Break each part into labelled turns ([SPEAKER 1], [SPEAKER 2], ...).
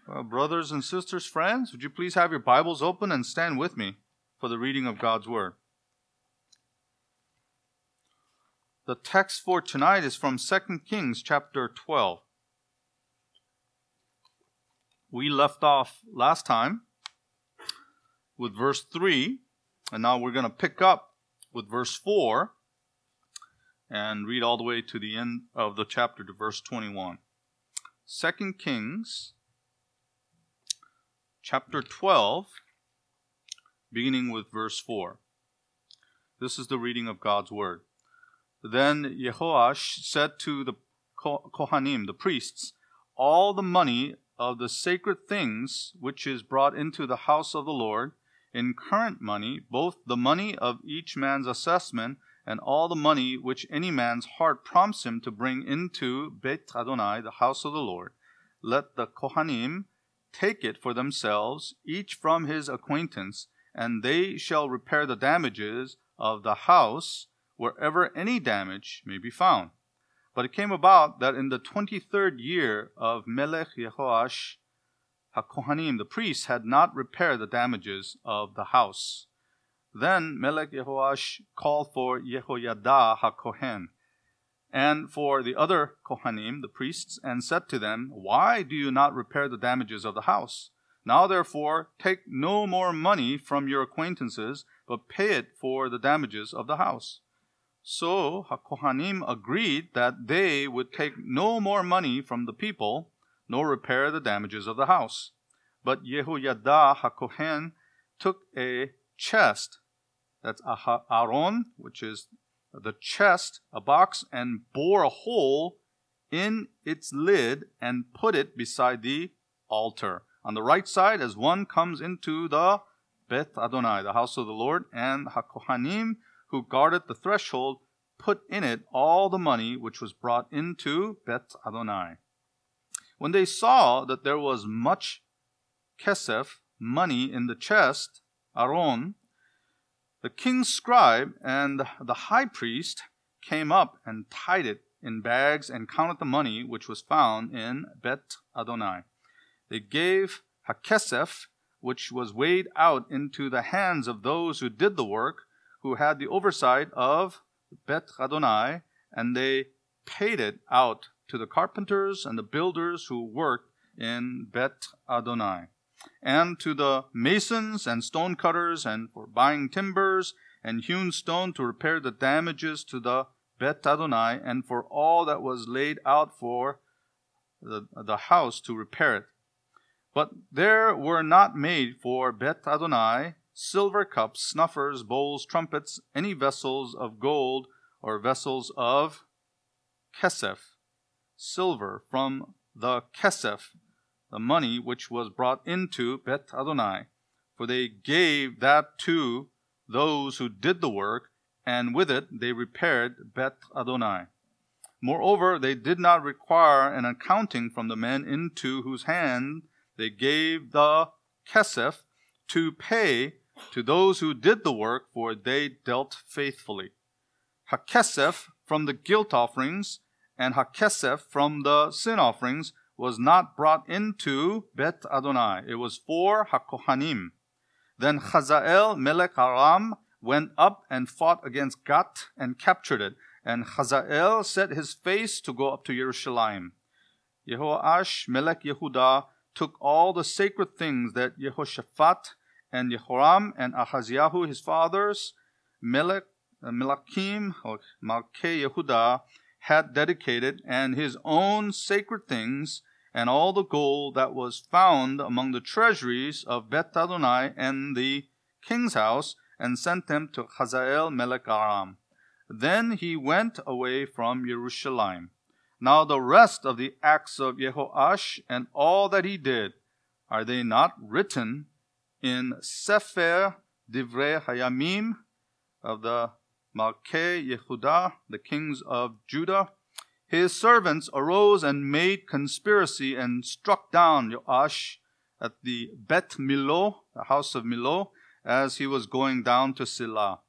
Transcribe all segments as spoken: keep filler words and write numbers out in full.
[SPEAKER 1] Well, brothers and sisters, friends, would you please have your Bibles open and stand with me for the reading of God's Word? The text for tonight is from Second Kings chapter twelve. We left off last time with verse three, and now we're going to pick up with verse four and read all the way to the end of the chapter to verse twenty-one. Second Kings chapter twelve, beginning with verse four. This is the reading of God's Word. Then Jehoash said to the Kohanim, the priests, all the money of the sacred things which is brought into the house of the Lord, in current money, both the money of each man's assessment and all the money which any man's heart prompts him to bring into Beit Adonai, the house of the Lord, let the Kohanim take it for themselves, each from his acquaintance, and they shall repair the damages of the house wherever any damage may be found. But it came about that in the twenty-third year of Melech Jehoash, HaKohanim, the priests, had not repaired the damages of the house. Then Melech Jehoash called for Jehoiada HaKohen, and for the other Kohanim, the priests, and said to them, why do you not repair the damages of the house? Now therefore take no more money from your acquaintances, but pay it for the damages of the house. So HaKohanim agreed that they would take no more money from the people, nor repair the damages of the house. But Jehoiada HaKohen took a chest, that's Aaron, which is the chest, a box, and bore a hole in its lid and put it beside the altar, on the right side as one comes into the Beit Adonai, the house of the Lord, and HaKohanim, who guarded the threshold, put in it all the money which was brought into Beit Adonai. When they saw that there was much kesef, money, in the chest, Aaron, the king's scribe and the high priest came up and tied it in bags and counted the money which was found in Beit Adonai. They gave HaKesef, which was weighed out, into the hands of those who did the work, who had the oversight of Beit Adonai, and they paid it out to the carpenters and the builders who worked in Beit Adonai, and to the masons and stonecutters, and for buying timbers and hewn stone to repair the damages to the Beit Adonai, and for all that was laid out for the, the house to repair it. But there were not made for Beit Adonai silver cups, snuffers, bowls, trumpets, any vessels of gold or vessels of kesef, silver, from the kesef, the money which was brought into Beit Adonai. For they gave that to those who did the work, and with it they repaired Beit Adonai. Moreover, they did not require an accounting from the men into whose hand they gave the kesef, to pay to those who did the work, for they dealt faithfully. HaKesef from the guilt offerings and HaKesef from the sin offerings was not brought into Beit Adonai. It was for HaKohanim. Then Hazael Melech Aram went up and fought against Gat and captured it. And Hazael set his face to go up to Jerusalem. Jehoash Melech Yehudah took all the sacred things that Jehoshaphat and Jehoram and Ahaziahu, his fathers, Melech, uh, Melachim, or Malkei Yehudah, had dedicated, and his own sacred things, and all the gold that was found among the treasuries of Beit Adonai and the king's house, and sent them to Hazael Melech Aram. Then he went away from Jerusalem. Now the rest of the acts of Jehoash and all that he did, are they not written in Sefer Divrei Hayamim of the Malkei Yehudah, the kings of Judah? His servants arose and made conspiracy and struck down Joash at the Bet Milo, the house of Milo, as he was going down to Silah.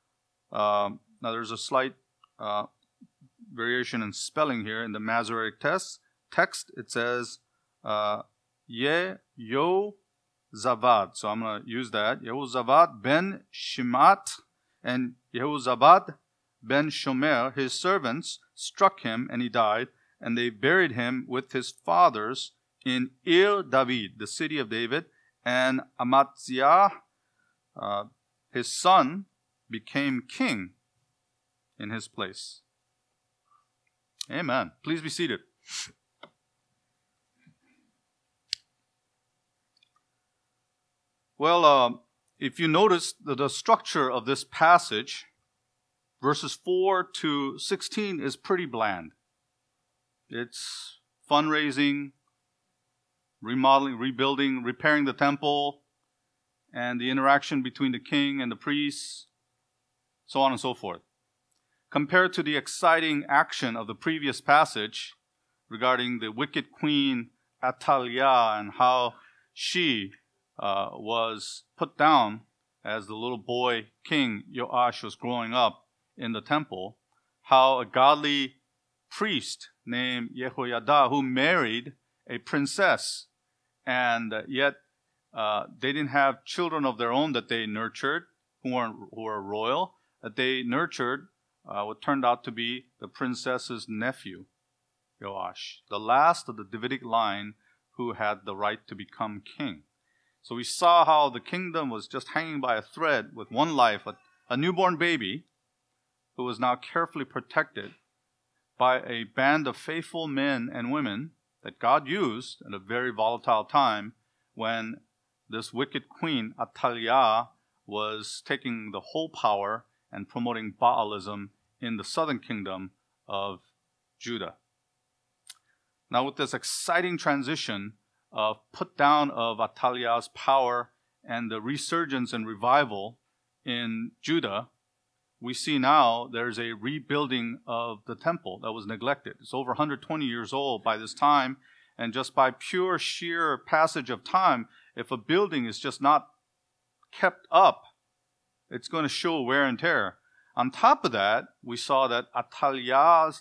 [SPEAKER 1] Uh, now there's a slight uh, variation in spelling here in the Masoretic text. Text it says uh, Yehozabad. So I'm going to use that. Yehozabad ben Shimat and Yehozabad ben Shomer, his servants, struck him and he died. And they buried him with his fathers in Ir David, the city of David. And Amaziah, uh, his son, became king in his place. Amen. Please be seated. Well, uh, if you notice the, the structure of this passage, verses four to sixteen is pretty bland. It's fundraising, remodeling, rebuilding, repairing the temple, and the interaction between the king and the priests, so on and so forth. Compared to the exciting action of the previous passage regarding the wicked queen Athaliah and how she uh, was put down as the little boy king Joash was growing up in the temple, how a godly priest named Jehoiada who married a princess, and uh, yet uh, they didn't have children of their own that they nurtured, who were, who were royal, that they nurtured uh, what turned out to be the princess's nephew, Joash, the last of the Davidic line who had the right to become king. So we saw how the kingdom was just hanging by a thread with one life, a, a newborn baby who was now carefully protected by a band of faithful men and women that God used at a very volatile time when this wicked queen, Athaliah, was taking the whole power and promoting Baalism in the southern kingdom of Judah. Now, with this exciting transition of put down of Athaliah's power and the resurgence and revival in Judah, we see now there's a rebuilding of the temple that was neglected. It's over one hundred twenty years old by this time, and just by pure sheer passage of time, if a building is just not kept up, it's going to show wear and tear. On top of that, we saw that Athaliah's,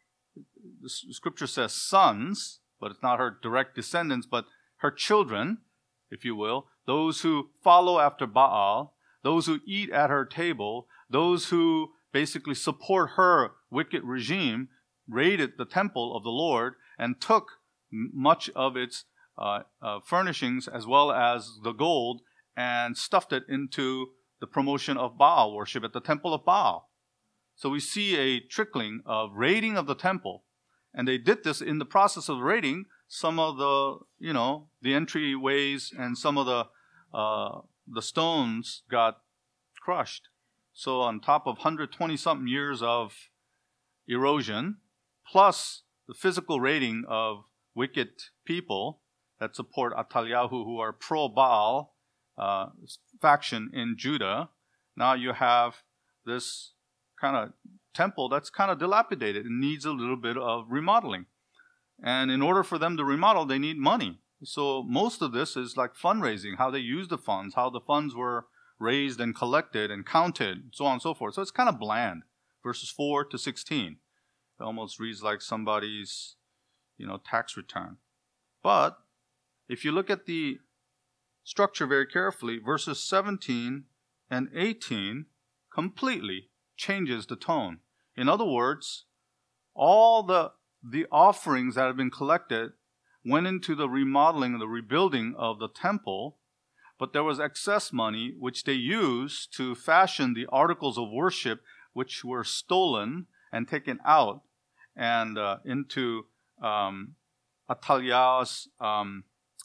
[SPEAKER 1] the scripture says sons, but it's not her direct descendants, but her children, if you will, those who follow after Baal, those who eat at her table, those who basically support her wicked regime, raided the temple of the Lord and took much of its uh, uh, furnishings as well as the gold and stuffed it into the promotion of Baal worship at the temple of Baal. So we see a trickling of raiding of the temple. And they did this in the process of raiding. Some of the, you know, the entryways and some of the uh, the stones got crushed. So on top of one hundred twenty something years of erosion, plus the physical raiding of wicked people that support Athaliah, who are pro-Baal uh, faction in Judah, now you have this kind of temple that's kind of dilapidated and needs a little bit of remodeling. And in order for them to remodel, they need money. So most of this is like fundraising, how they use the funds, how the funds were raised and collected and counted, so on and so forth. So it's kind of bland, verses four to sixteen. It almost reads like somebody's, you know, tax return. But if you look at the structure very carefully, verses seventeen and eighteen completely changes the tone. In other words, all the the offerings that have been collected went into the remodeling and the rebuilding of the temple, but there was excess money which they used to fashion the articles of worship which were stolen and taken out and uh, into um, Athaliah's um,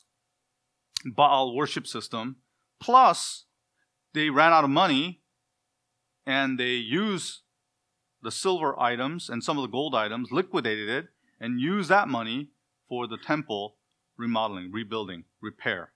[SPEAKER 1] Baal worship system. Plus, they ran out of money and they used the silver items and some of the gold items, liquidated it, and used that money for the temple remodeling, rebuilding, repair.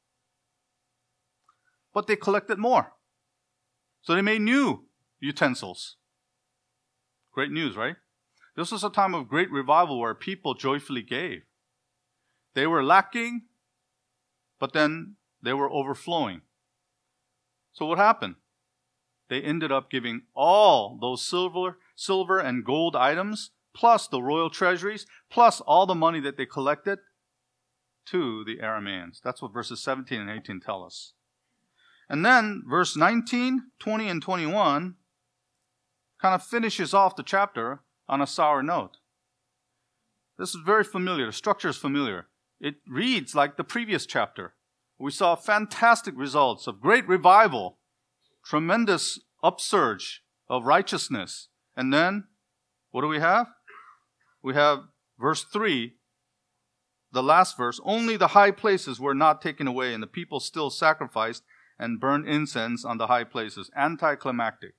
[SPEAKER 1] But they collected more. So they made new utensils. Great news, right? This was a time of great revival where people joyfully gave. They were lacking, but then they were overflowing. So what happened? They ended up giving all those silver, silver and gold items, plus the royal treasuries, plus all the money that they collected. to the Arameans. That's what verses seventeen and eighteen tell us. And then verse nineteen, twenty, and twenty-one kind of finishes off the chapter on a sour note. This is very familiar. The structure is familiar. It reads like the previous chapter. We saw fantastic results of great revival, tremendous upsurge of righteousness. And then, what do we have? We have verse three, the last verse. Only the high places were not taken away, and the people still sacrificed and burned incense on the high places. Anticlimactic.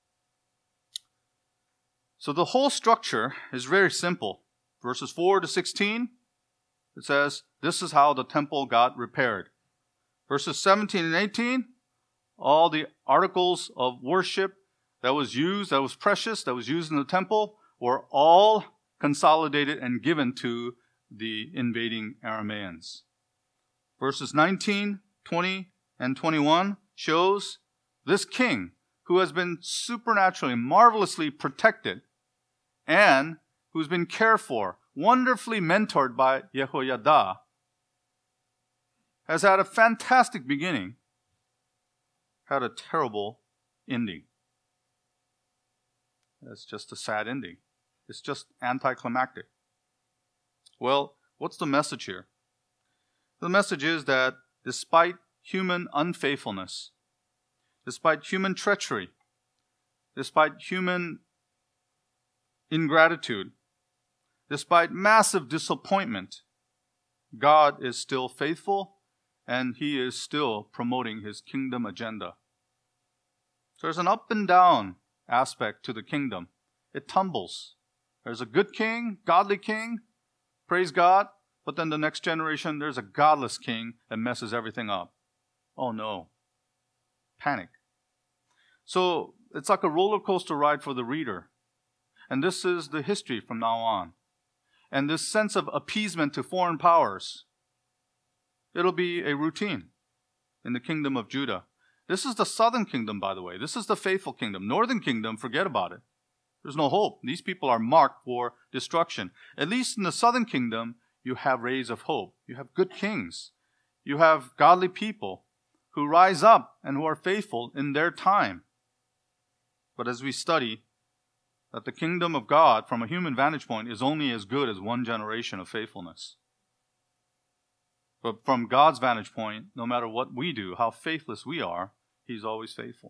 [SPEAKER 1] So the whole structure is very simple. Verses four to sixteen, it says, this is how the temple got repaired. Verses seventeen and eighteen, all the articles of worship that was used, that was precious, that was used in the temple, were all consolidated and given to the invading Arameans. Verses nineteen, twenty, and twenty-one shows this king who has been supernaturally, marvelously protected and who's been cared for, wonderfully mentored by Jehoiada, has had a fantastic beginning, had a terrible ending. It's just a sad ending. It's just anticlimactic. Well, what's the message here? The message is that despite human unfaithfulness, despite human treachery, despite human ingratitude, despite massive disappointment, God is still faithful and He is still promoting His kingdom agenda. So there's an up and down aspect to the kingdom. It tumbles. There's a good king, godly king, praise God, but then the next generation, there's a godless king that messes everything up. Oh no. Panic. So it's like a roller coaster ride for the reader. And this is the history from now on. And this sense of appeasement to foreign powers, it'll be a routine in the kingdom of Judah. This is the southern kingdom, by the way. This is the faithful kingdom. Northern kingdom, forget about it. There's no hope. These people are marked for destruction. At least in the southern kingdom, you have rays of hope. You have good kings. You have godly people who rise up and who are faithful in their time. But as we study, that the kingdom of God, from a human vantage point, is only as good as one generation of faithfulness. But from God's vantage point, no matter what we do, how faithless we are, He's always faithful.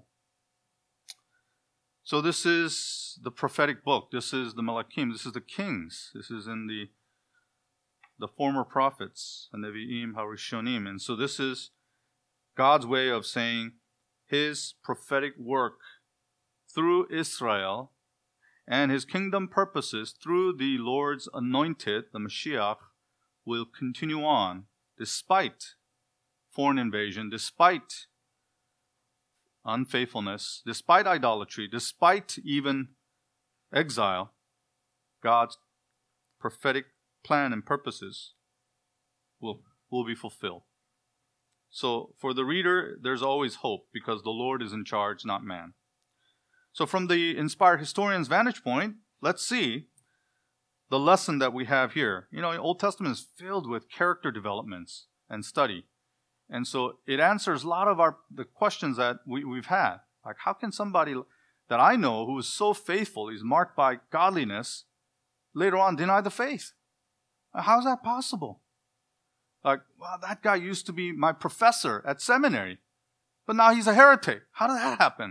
[SPEAKER 1] So this is the prophetic book. This is the Malachim. This is the kings. This is in the, the former prophets, the Nevi'im, Harishonim. And so this is God's way of saying His prophetic work through Israel and His kingdom purposes through the Lord's anointed, the Mashiach, will continue on despite foreign invasion, despite unfaithfulness, despite idolatry, despite even exile. God's prophetic plan and purposes will, will be fulfilled. So for the reader, there's always hope because the Lord is in charge, not man. So from the inspired historian's vantage point, let's see the lesson that we have here. You know, the Old Testament is filled with character developments and study. And so it answers a lot of our the questions that we, we've had. Like, how can somebody that I know who is so faithful, he's marked by godliness, later on deny the faith? How is that possible? Like, well, that guy used to be my professor at seminary, but now he's a heretic. How did that happen?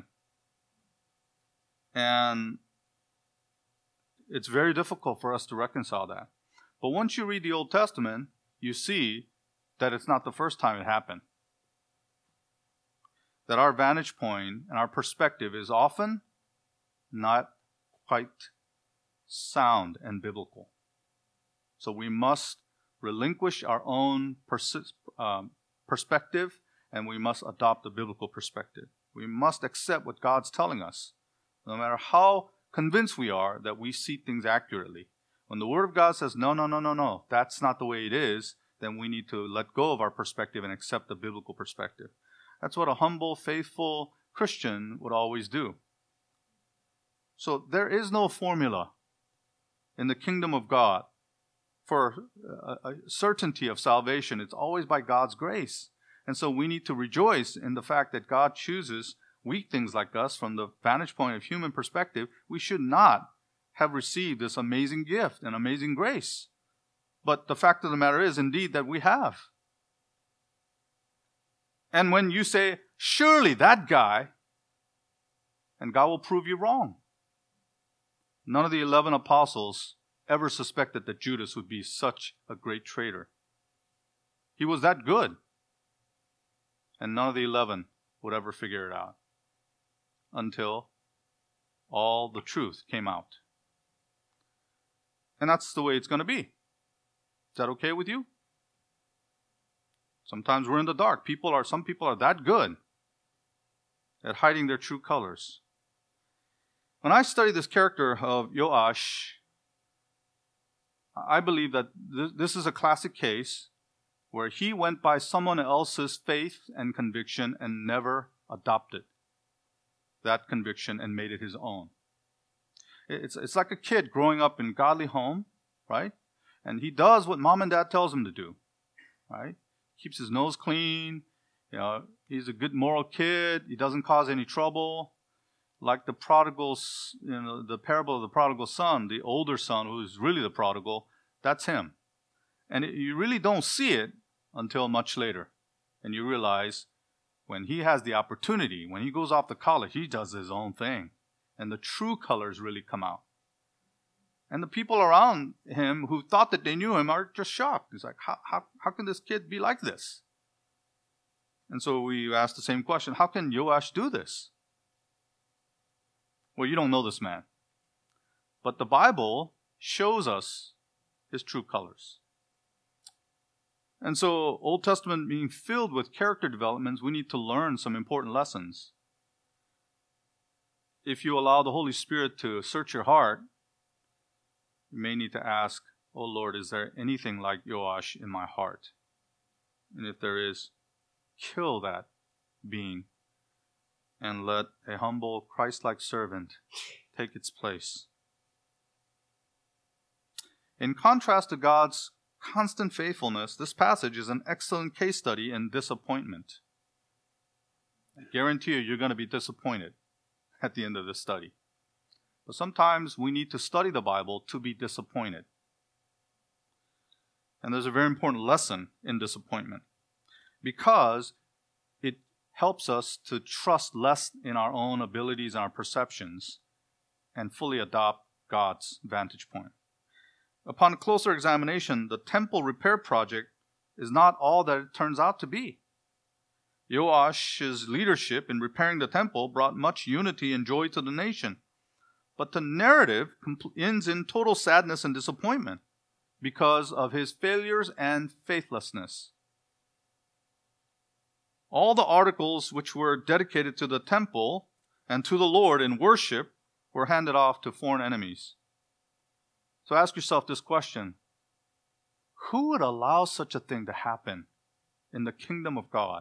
[SPEAKER 1] And it's very difficult for us to reconcile that. But once you read the Old Testament, you see that it's not the first time it happened. That our vantage point and our perspective is often not quite sound and biblical. So we must relinquish our own pers- um, perspective and we must adopt a biblical perspective. We must accept what God's telling us, no matter how convinced we are that we see things accurately. When the Word of God says, no, no, no, no, no, that's not the way it is, then we need to let go of our perspective and accept the biblical perspective. That's what a humble, faithful Christian would always do. So there is no formula in the kingdom of God for a, a certainty of salvation. It's always by God's grace. And so we need to rejoice in the fact that God chooses weak things like us from the vantage point of human perspective. We should not have received this amazing gift and amazing grace. But the fact of the matter is, indeed, that we have. And when you say, surely that guy, and God will prove you wrong. None of the eleven apostles ever suspected that Judas would be such a great traitor. He was that good. And none of the eleven would ever figure it out until all the truth came out. And that's the way it's going to be. Is that okay with you? Sometimes we're in the dark. People are, some people are that good at hiding their true colors. When I study this character of Joash, I believe that th- this is a classic case where he went by someone else's faith and conviction and never adopted that conviction and made it his own. It's, it's like a kid growing up in a godly home, right? And he does what mom and dad tells him to do, right? Keeps his nose clean. You know, he's a good moral kid. He doesn't cause any trouble. Like the prodigal, you know, the parable of the prodigal son, the older son who is really the prodigal, that's him. And it, you really don't see it until much later. And you realize when he has the opportunity, when he goes off to college, he does his own thing. And the true colors really come out. And the people around him who thought that they knew him are just shocked. It's like, how, how, how can this kid be like this? And so we ask the same question, how can Joash do this? Well, you don't know this man. But the Bible shows us his true colors. And so, Old Testament being filled with character developments, we need to learn some important lessons. If you allow the Holy Spirit to search your heart, you may need to ask, oh Lord, is there anything like Joash in my heart? And if there is, kill that being and let a humble, Christ-like servant take its place. In contrast to God's constant faithfulness, this passage is an excellent case study in disappointment. I guarantee you, you're going to be disappointed at the end of this study. But sometimes we need to study the Bible to be disappointed. And there's a very important lesson in disappointment because it helps us to trust less in our own abilities and our perceptions and fully adopt God's vantage point. Upon closer examination, the temple repair project is not all that it turns out to be. Joash's leadership in repairing the temple brought much unity and joy to the nation. But the narrative ends in total sadness and disappointment because of his failures and faithlessness. All the articles which were dedicated to the temple and to the Lord in worship were handed off to foreign enemies. So ask yourself this question. Who would allow such a thing to happen in the kingdom of God?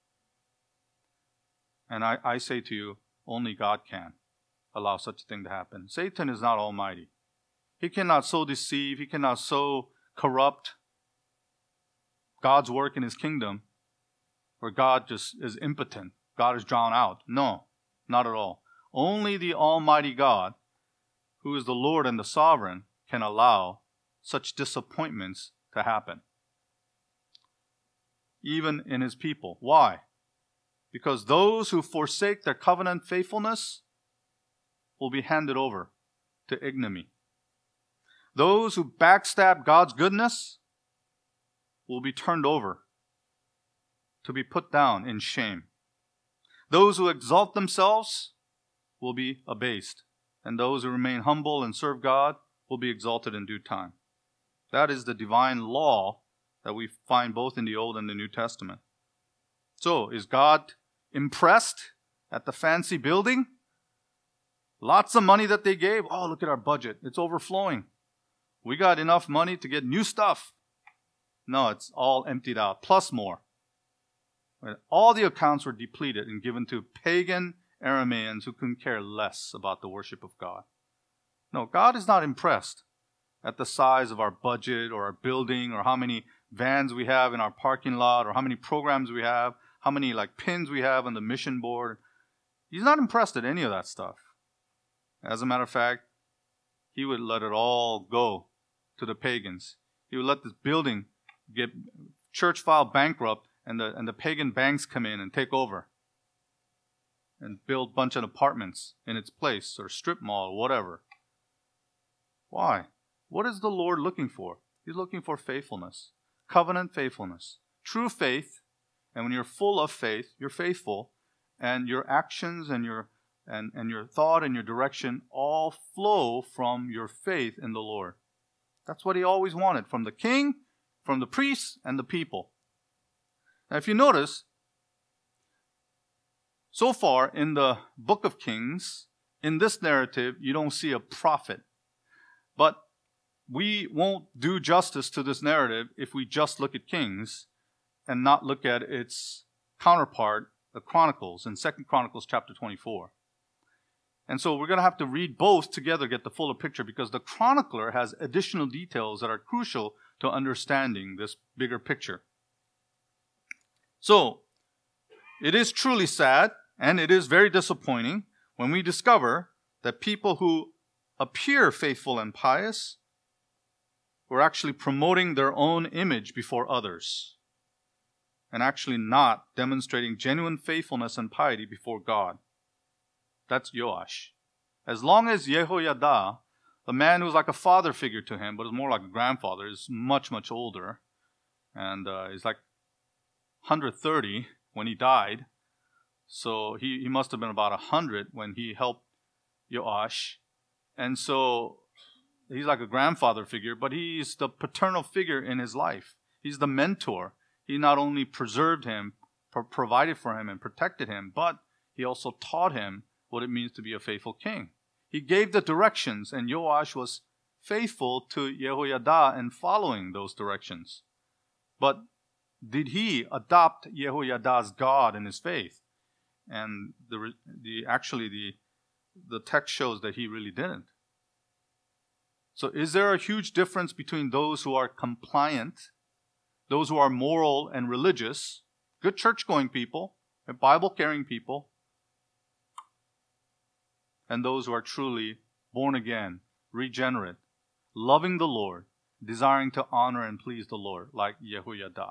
[SPEAKER 1] And I, I say to you, only God can allow such a thing to happen. Satan is not almighty. He cannot so deceive, he cannot so corrupt God's work in his kingdom where God just is impotent. God is drawn out. No, not at all. Only the Almighty God, who is the Lord and the sovereign, can allow such disappointments to happen. Even in his people. Why? Because those who forsake their covenant faithfulness will be handed over to ignominy. Those who backstab God's goodness will be turned over to be put down in shame. Those who exalt themselves will be abased, and those who remain humble and serve God will be exalted in due time. That is the divine law that we find both in the Old and the New Testament. So, is God impressed at the fancy building? Lots of money that they gave. Oh, look at our budget. It's overflowing. We got enough money to get new stuff. No, it's all emptied out, plus more. All the accounts were depleted and given to pagan Arameans who couldn't care less about the worship of God. No, God is not impressed at the size of our budget or our building or how many vans we have in our parking lot or how many programs we have, how many like pins we have on the mission board. He's not impressed at any of that stuff. As a matter of fact, he would let it all go to the pagans. He would let this building get church file bankrupt and the and the pagan banks come in and take over and build a bunch of apartments in its place or strip mall or whatever. Why? What is the Lord looking for? He's looking for faithfulness, covenant faithfulness, true faith. And when you're full of faith, you're faithful, and your actions and your and, and your thought and your direction all flow from your faith in the Lord. That's what he always wanted from the king, from the priests, and the people. Now, if you notice, so far in the book of Kings, in this narrative, you don't see a prophet. But we won't do justice to this narrative if we just look at Kings and not look at its counterpart, the Chronicles, in Second Chronicles chapter twenty-four. And so we're going to have to read both together to get the fuller picture because the chronicler has additional details that are crucial to understanding this bigger picture. So, it is truly sad and it is very disappointing when we discover that people who appear faithful and pious were actually promoting their own image before others and actually not demonstrating genuine faithfulness and piety before God. That's Joash. As long as Jehoiada, the man who was like a father figure to him, but is more like a grandfather, is much, much older, and uh, he's like one hundred thirty when he died, so he, he must have been about one hundred when he helped Joash, and so he's like a grandfather figure, but he's the paternal figure in his life. He's the mentor. He not only preserved him, pro- provided for him, and protected him, but he also taught him what it means to be a faithful king. He gave the directions, and Joash was faithful to Jehoiada in following those directions. But did he adopt Jehoiada's God in his faith? And the the actually the the text shows that he really didn't. So is there a huge difference between those who are compliant, those who are moral and religious, good church-going people, Bible-carrying people, and those who are truly born again, regenerate, loving the Lord, desiring to honor and please the Lord, like Jehoiada?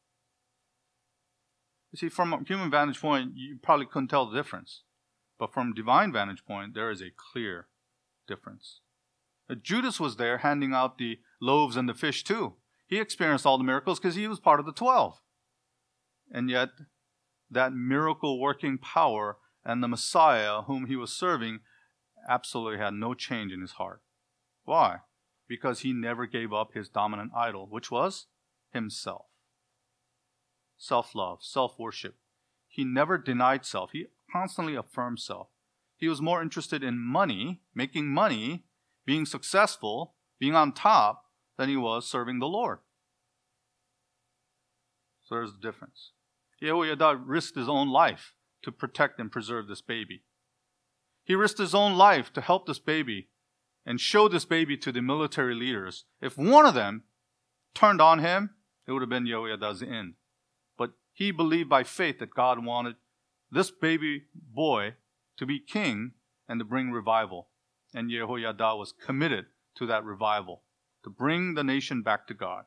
[SPEAKER 1] You see, from a human vantage point, you probably couldn't tell the difference. But from divine vantage point, there is a clear difference. Judas was there handing out the loaves and the fish too. He experienced all the miracles because he was part of the twelve. And yet, that miracle-working power and the Messiah whom he was serving absolutely had no change in his heart. Why? Because he never gave up his dominant idol, which was himself. Self-love, self-worship. He never denied self. He constantly affirmed self. He was more interested in money, making money, being successful, being on top, than he was serving the Lord. So there's the difference. Jehoiada risked his own life to protect and preserve this baby. He risked his own life to help this baby and show this baby to the military leaders. If one of them turned on him, it would have been Jehoiada's end. But he believed by faith that God wanted this baby boy to be king and to bring revival. And Jehoiada was committed to that revival, to bring the nation back to God.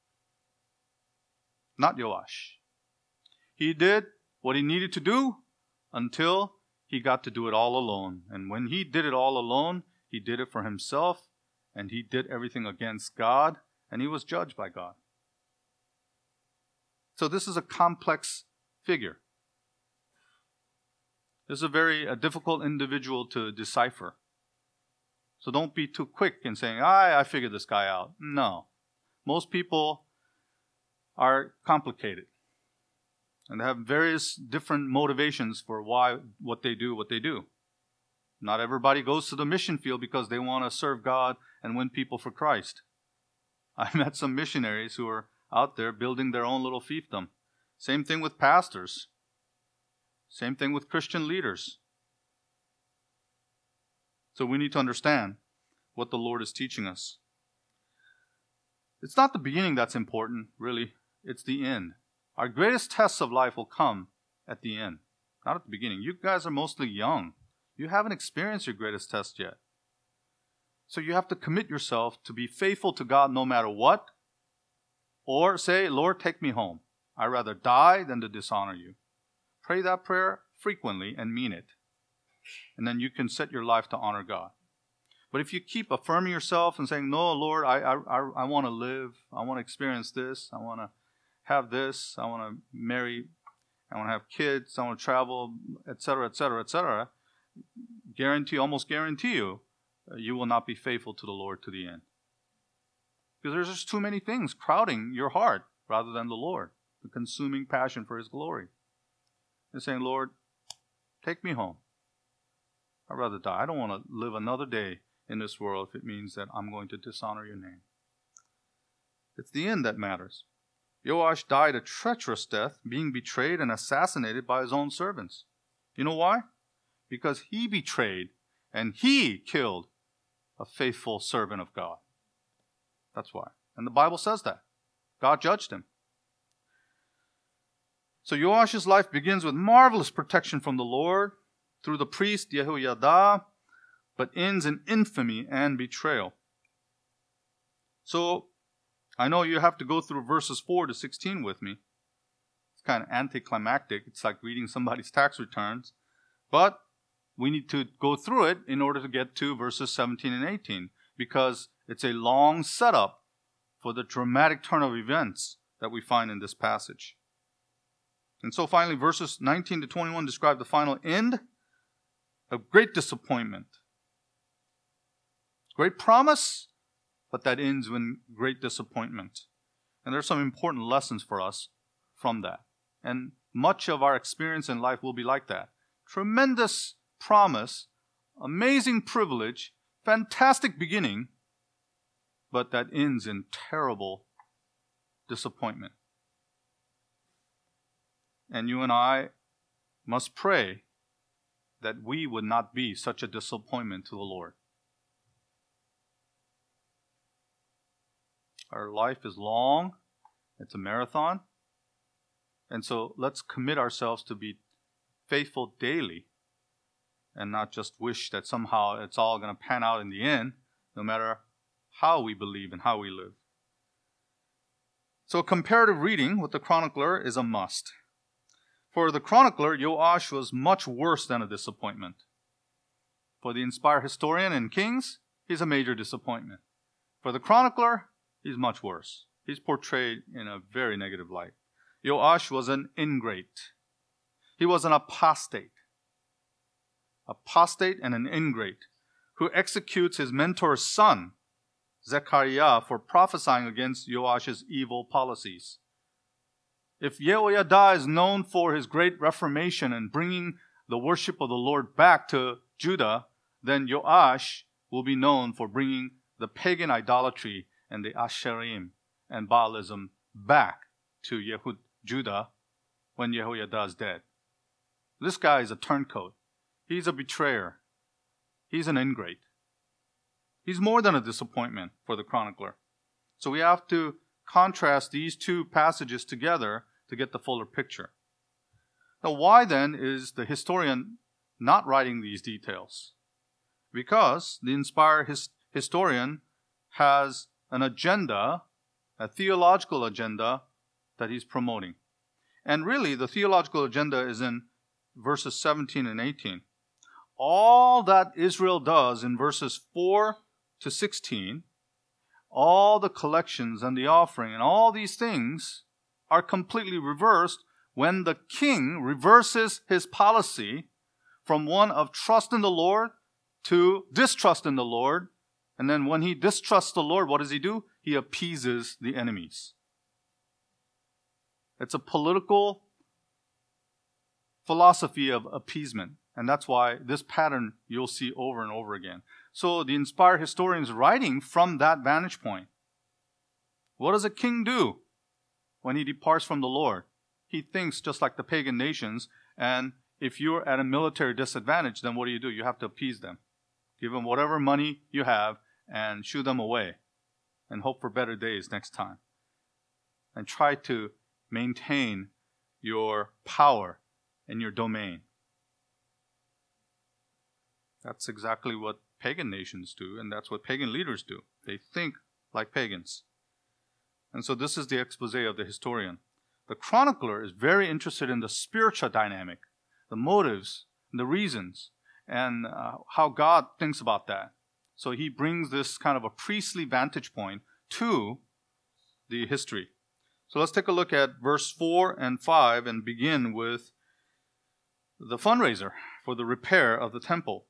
[SPEAKER 1] Not Joash. He did what he needed to do until he got to do it all alone. And when he did it all alone, he did it for himself, and he did everything against God, and he was judged by God. So this is a complex figure. This is a very a difficult individual to decipher. So don't be too quick in saying, I, I figured this guy out. No. Most people are complicated. And they have various different motivations for why, what they do, what they do. Not everybody goes to the mission field because they want to serve God and win people for Christ. I met some missionaries who are out there building their own little fiefdom. Same thing with pastors. Same thing with Christian leaders. So we need to understand what the Lord is teaching us. It's not the beginning that's important, really. It's the end. Our greatest tests of life will come at the end, not at the beginning. You guys are mostly young. You haven't experienced your greatest test yet. So you have to commit yourself to be faithful to God no matter what, or say, Lord, take me home. I'd rather die than to dishonor you. Pray that prayer frequently and mean it. And then you can set your life to honor God. But if you keep affirming yourself and saying, no, Lord, I I, I, I want to live. I want to experience this. I want to have this. I want to marry. I want to have kids. I want to travel, et cetera, et cetera, et cetera. Guarantee, almost guarantee you, uh, you will not be faithful to the Lord to the end. Because there's just too many things crowding your heart rather than the Lord. The consuming passion for His glory. You're saying, Lord, take me home. I'd rather die. I don't want to live another day in this world if it means that I'm going to dishonor your name. It's the end that matters. Joash died a treacherous death, being betrayed and assassinated by his own servants. You know why? Because he betrayed and he killed a faithful servant of God. That's why. And the Bible says that. God judged him. So Joash's life begins with marvelous protection from the Lord through the priest Jehoiada, but ends in infamy and betrayal. So, I know you have to go through verses four to sixteen with me. It's kind of anticlimactic. It's like reading somebody's tax returns. But we need to go through it in order to get to verses seventeen and eighteen, because it's a long setup for the dramatic turn of events that we find in this passage. And so finally, verses nineteen to twenty-one describe the final end of great disappointment. Great promise, but that ends in great disappointment. And there's some important lessons for us from that. And much of our experience in life will be like that. Tremendous promise, amazing privilege, fantastic beginning, but that ends in terrible disappointment. And you and I must pray that we would not be such a disappointment to the Lord. Our life is long. It's a marathon. And so let's commit ourselves to be faithful daily and not just wish that somehow it's all going to pan out in the end, no matter how we believe and how we live. So comparative reading with the chronicler is a must. For the chronicler, Joash was much worse than a disappointment. For the inspired historian and kings, he's a major disappointment. For the chronicler, he's much worse. He's portrayed in a very negative light. Joash was an ingrate. He was an apostate. Apostate and an ingrate who executes his mentor's son, Zechariah, for prophesying against Joash's evil policies. If Jehoiada is known for his great reformation and bringing the worship of the Lord back to Judah, then Joash will be known for bringing the pagan idolatry and the Asherim and Baalism back to Yehud, Judah when Jehoiada is dead. This guy is a turncoat. He's a betrayer. He's an ingrate. He's more than a disappointment for the chronicler. So we have to contrast these two passages together to get the fuller picture. Now, why then is the historian not writing these details? Because the inspired his- historian has an agenda, a theological agenda that he's promoting. And really, the theological agenda is in verses seventeen and eighteen. All that Israel does in verses four to sixteen, all the collections and the offering and all these things are completely reversed when the king reverses his policy from one of trust in the Lord to distrust in the Lord. And then when he distrusts the Lord, what does he do? He appeases the enemies. It's a political philosophy of appeasement. And that's why this pattern you'll see over and over again. So the inspired historian is writing from that vantage point. What does a king do when he departs from the Lord? He thinks just like the pagan nations, and if you're at a military disadvantage, then what do you do? You have to appease them. Give them whatever money you have and shoo them away. and hope for better days next time. And try to maintain your power and your domain. That's exactly what pagan nations do, and that's what pagan leaders do. They think like pagans. And so this is the expose of the historian. The chronicler is very interested in the spiritual dynamic, the motives, and the reasons, and uh, how God thinks about that. So he brings this kind of a priestly vantage point to the history. So let's take a look at verse four and five and begin with the fundraiser for the repair of the temple.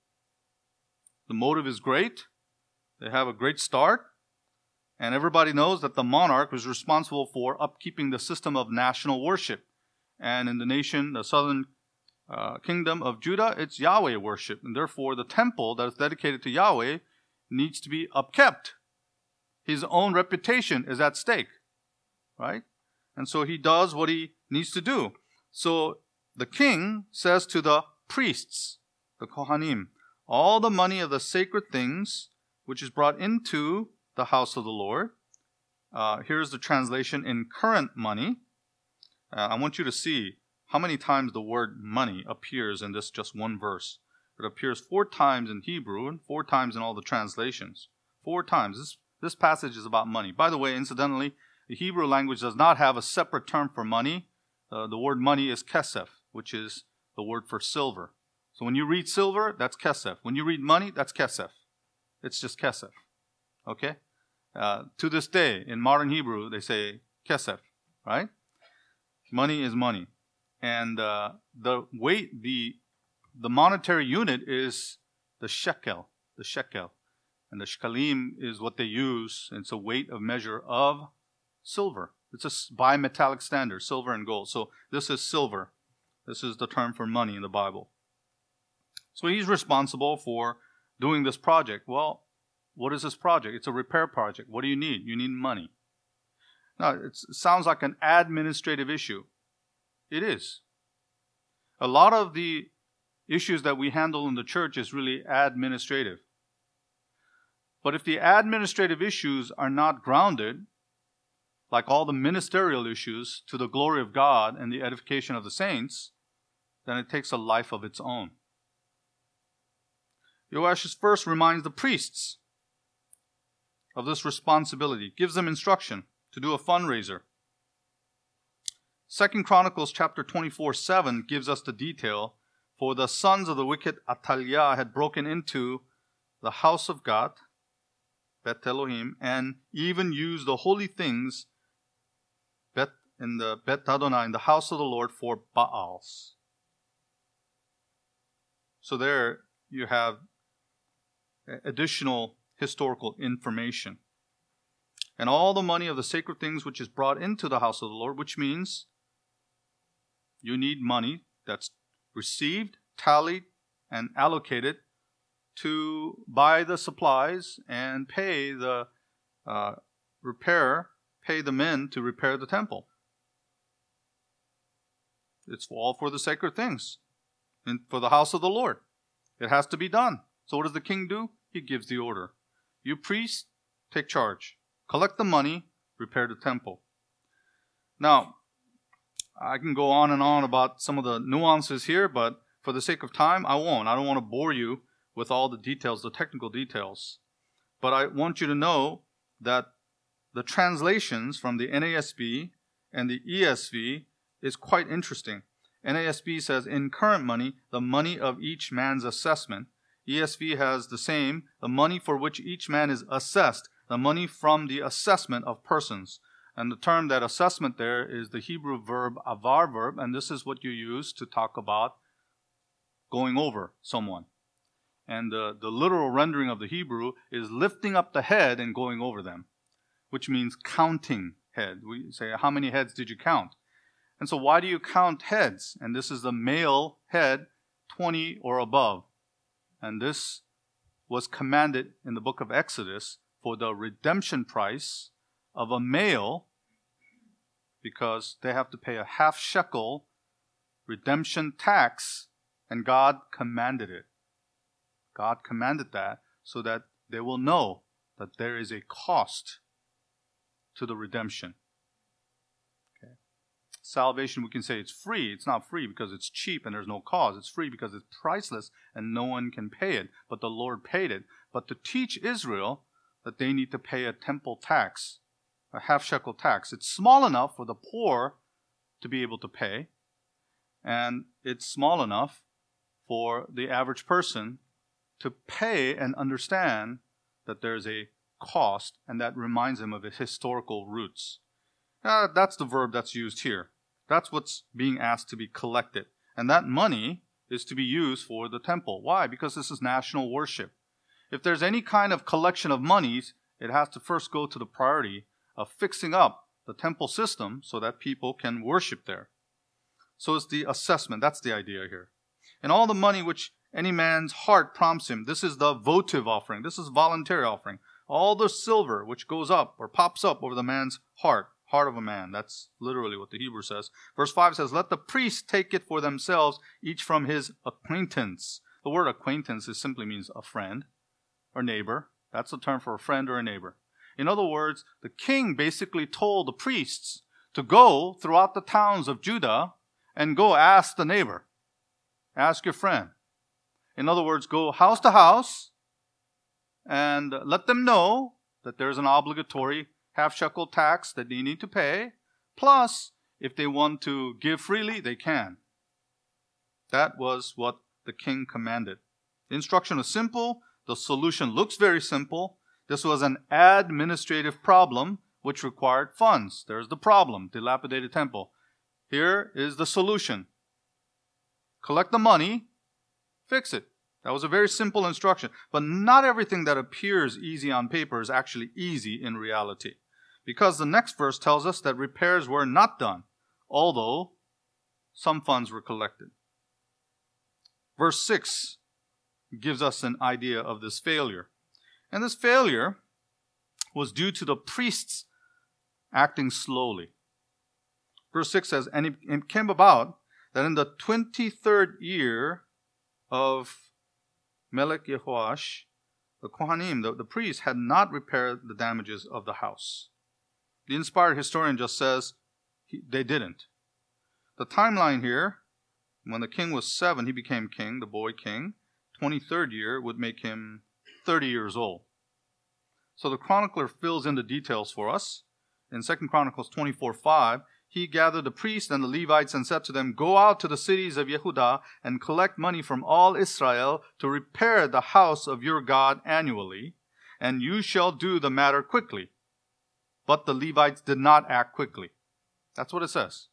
[SPEAKER 1] The motive is great. They have a great start. And everybody knows that the monarch was responsible for upkeeping the system of national worship. And in the nation, the southern uh, kingdom of Judah, it's Yahweh worship. And therefore, the temple that is dedicated to Yahweh needs to be upkept. His own reputation is at stake, right? And so he does what he needs to do. So the king says to the priests, the Kohanim, all the money of the sacred things which is brought into the house of the Lord. Uh, here's the translation in current money. Uh, I want you to see how many times the word money appears in this just one verse. It appears four times in Hebrew and four times in all the translations. Four times. This, this passage is about money. By the way, incidentally, the Hebrew language does not have a separate term for money. Uh, the word money is kesef, which is the word for silver. So when you read silver, that's kesef. When you read money, that's kesef. It's just kesef. Okay? Uh, to this day, in modern Hebrew, they say kesef, right? Money is money. And uh, the weight, the the monetary unit is the shekel, the shekel. And the shekalim is what they use. It's a weight of measure of silver. It's a bimetallic standard, silver and gold. So this is silver. This is the term for money in the Bible. So he's responsible for doing this project. Well, what is this project? It's a repair project. What do you need? You need money. Now, it's, it sounds like an administrative issue. It is. A lot of the issues that we handle in the church is really administrative. But if the administrative issues are not grounded, like all the ministerial issues, to the glory of God and the edification of the saints, then it takes a life of its own. Joash first reminds the priests of this responsibility, gives them instruction to do a fundraiser. Second Chronicles chapter twenty-four, seven gives us the detail. For the sons of the wicked Athaliah had broken into the house of God, Bet Elohim, and even used the holy things Bet in the Bet Adonai, in the house of the Lord, for Baals. So there you have additional historical information. And all the money of the sacred things which is brought into the house of the Lord, which means you need money that's received, tallied, and allocated to buy the supplies and pay the uh, repair, pay the men to repair the temple. It's all for the sacred things and for the house of the Lord. It has to be done. So what does the king do? He gives the order. You priests, take charge. Collect the money, repair the temple. Now, I can go on and on about some of the nuances here, but for the sake of time, I won't. I don't want to bore you with all the details, the technical details. But I want you to know that the translations from the N A S B and the E S V is quite interesting. N A S B says, in current money, the money of each man's assessment. E S V has the same, the money for which each man is assessed, the money from the assessment of persons. And the term, that assessment there, is the Hebrew verb avar verb, and this is what you use to talk about going over someone. And the, the literal rendering of the Hebrew is lifting up the head and going over them, which means counting head. We say, how many heads did you count? And so why do you count heads? And this is the male head, twenty or above. And this was commanded in the book of Exodus for the redemption price of a male, because they have to pay a half shekel redemption tax, and God commanded it. God commanded that so that they will know that there is a cost to the redemption. Okay. Salvation, we can say it's free. It's not free because it's cheap and there's no cause. It's free because it's priceless and no one can pay it. But the Lord paid it. But to teach Israel that they need to pay a temple tax, a half shekel tax, it's small enough for the poor to be able to pay. And it's small enough for the average person to pay and understand that there's a cost, and that reminds him of his historical roots. Uh, that's the verb that's used here. That's what's being asked to be collected. And that money is to be used for the temple. Why? Because this is national worship. If there's any kind of collection of monies, it has to first go to the priority of fixing up the temple system so that people can worship there. So it's the assessment. That's the idea here. And all the money which any man's heart prompts him. This is the votive offering. This is voluntary offering. All the silver which goes up or pops up over the man's heart, heart of a man. That's literally what the Hebrew says. Verse five says, let the priests take it for themselves, each from his acquaintance. The word acquaintance is simply means a friend or neighbor. That's the term for a friend or a neighbor. In other words, the king basically told the priests to go throughout the towns of Judah and go ask the neighbor. Ask your friend. In other words, go house to house and let them know that there's an obligatory half shekel tax that they need to pay. Plus, if they want to give freely, they can. That was what the king commanded. The instruction is simple. The solution looks very simple. This was an administrative problem which required funds. There's the problem, dilapidated temple. Here is the solution. Collect the money, fix it. That was a very simple instruction. But not everything that appears easy on paper is actually easy in reality. Because the next verse tells us that repairs were not done, although some funds were collected. Verse six gives us an idea of this failure. And this failure was due to the priests acting slowly. Verse six says, and it came about that in the twenty-third year of Melech Yehoash, the Kohanim, the, the priests, had not repaired the damages of the house. The inspired historian just says he, they didn't. The timeline here, when the king was seven, he became king, the boy king. twenty-third year would make him thirty years old. So the chronicler fills in the details for us. In Second Chronicles twenty-four five, he gathered the priests and the Levites and said to them, go out to the cities of Yehudah and collect money from all Israel to repair the house of your God annually, and you shall do the matter quickly. But the Levites did not act quickly. That's what it says.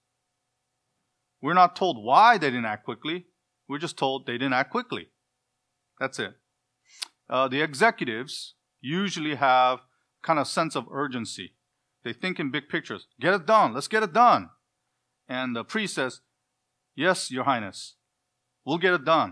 [SPEAKER 1] We're not told why they didn't act quickly. We're just told they didn't act quickly. That's it. Uh, the executives usually have kind of sense of urgency. They think in big pictures. Get it done. Let's get it done. And the priest says, yes, Your Highness, we'll get it done.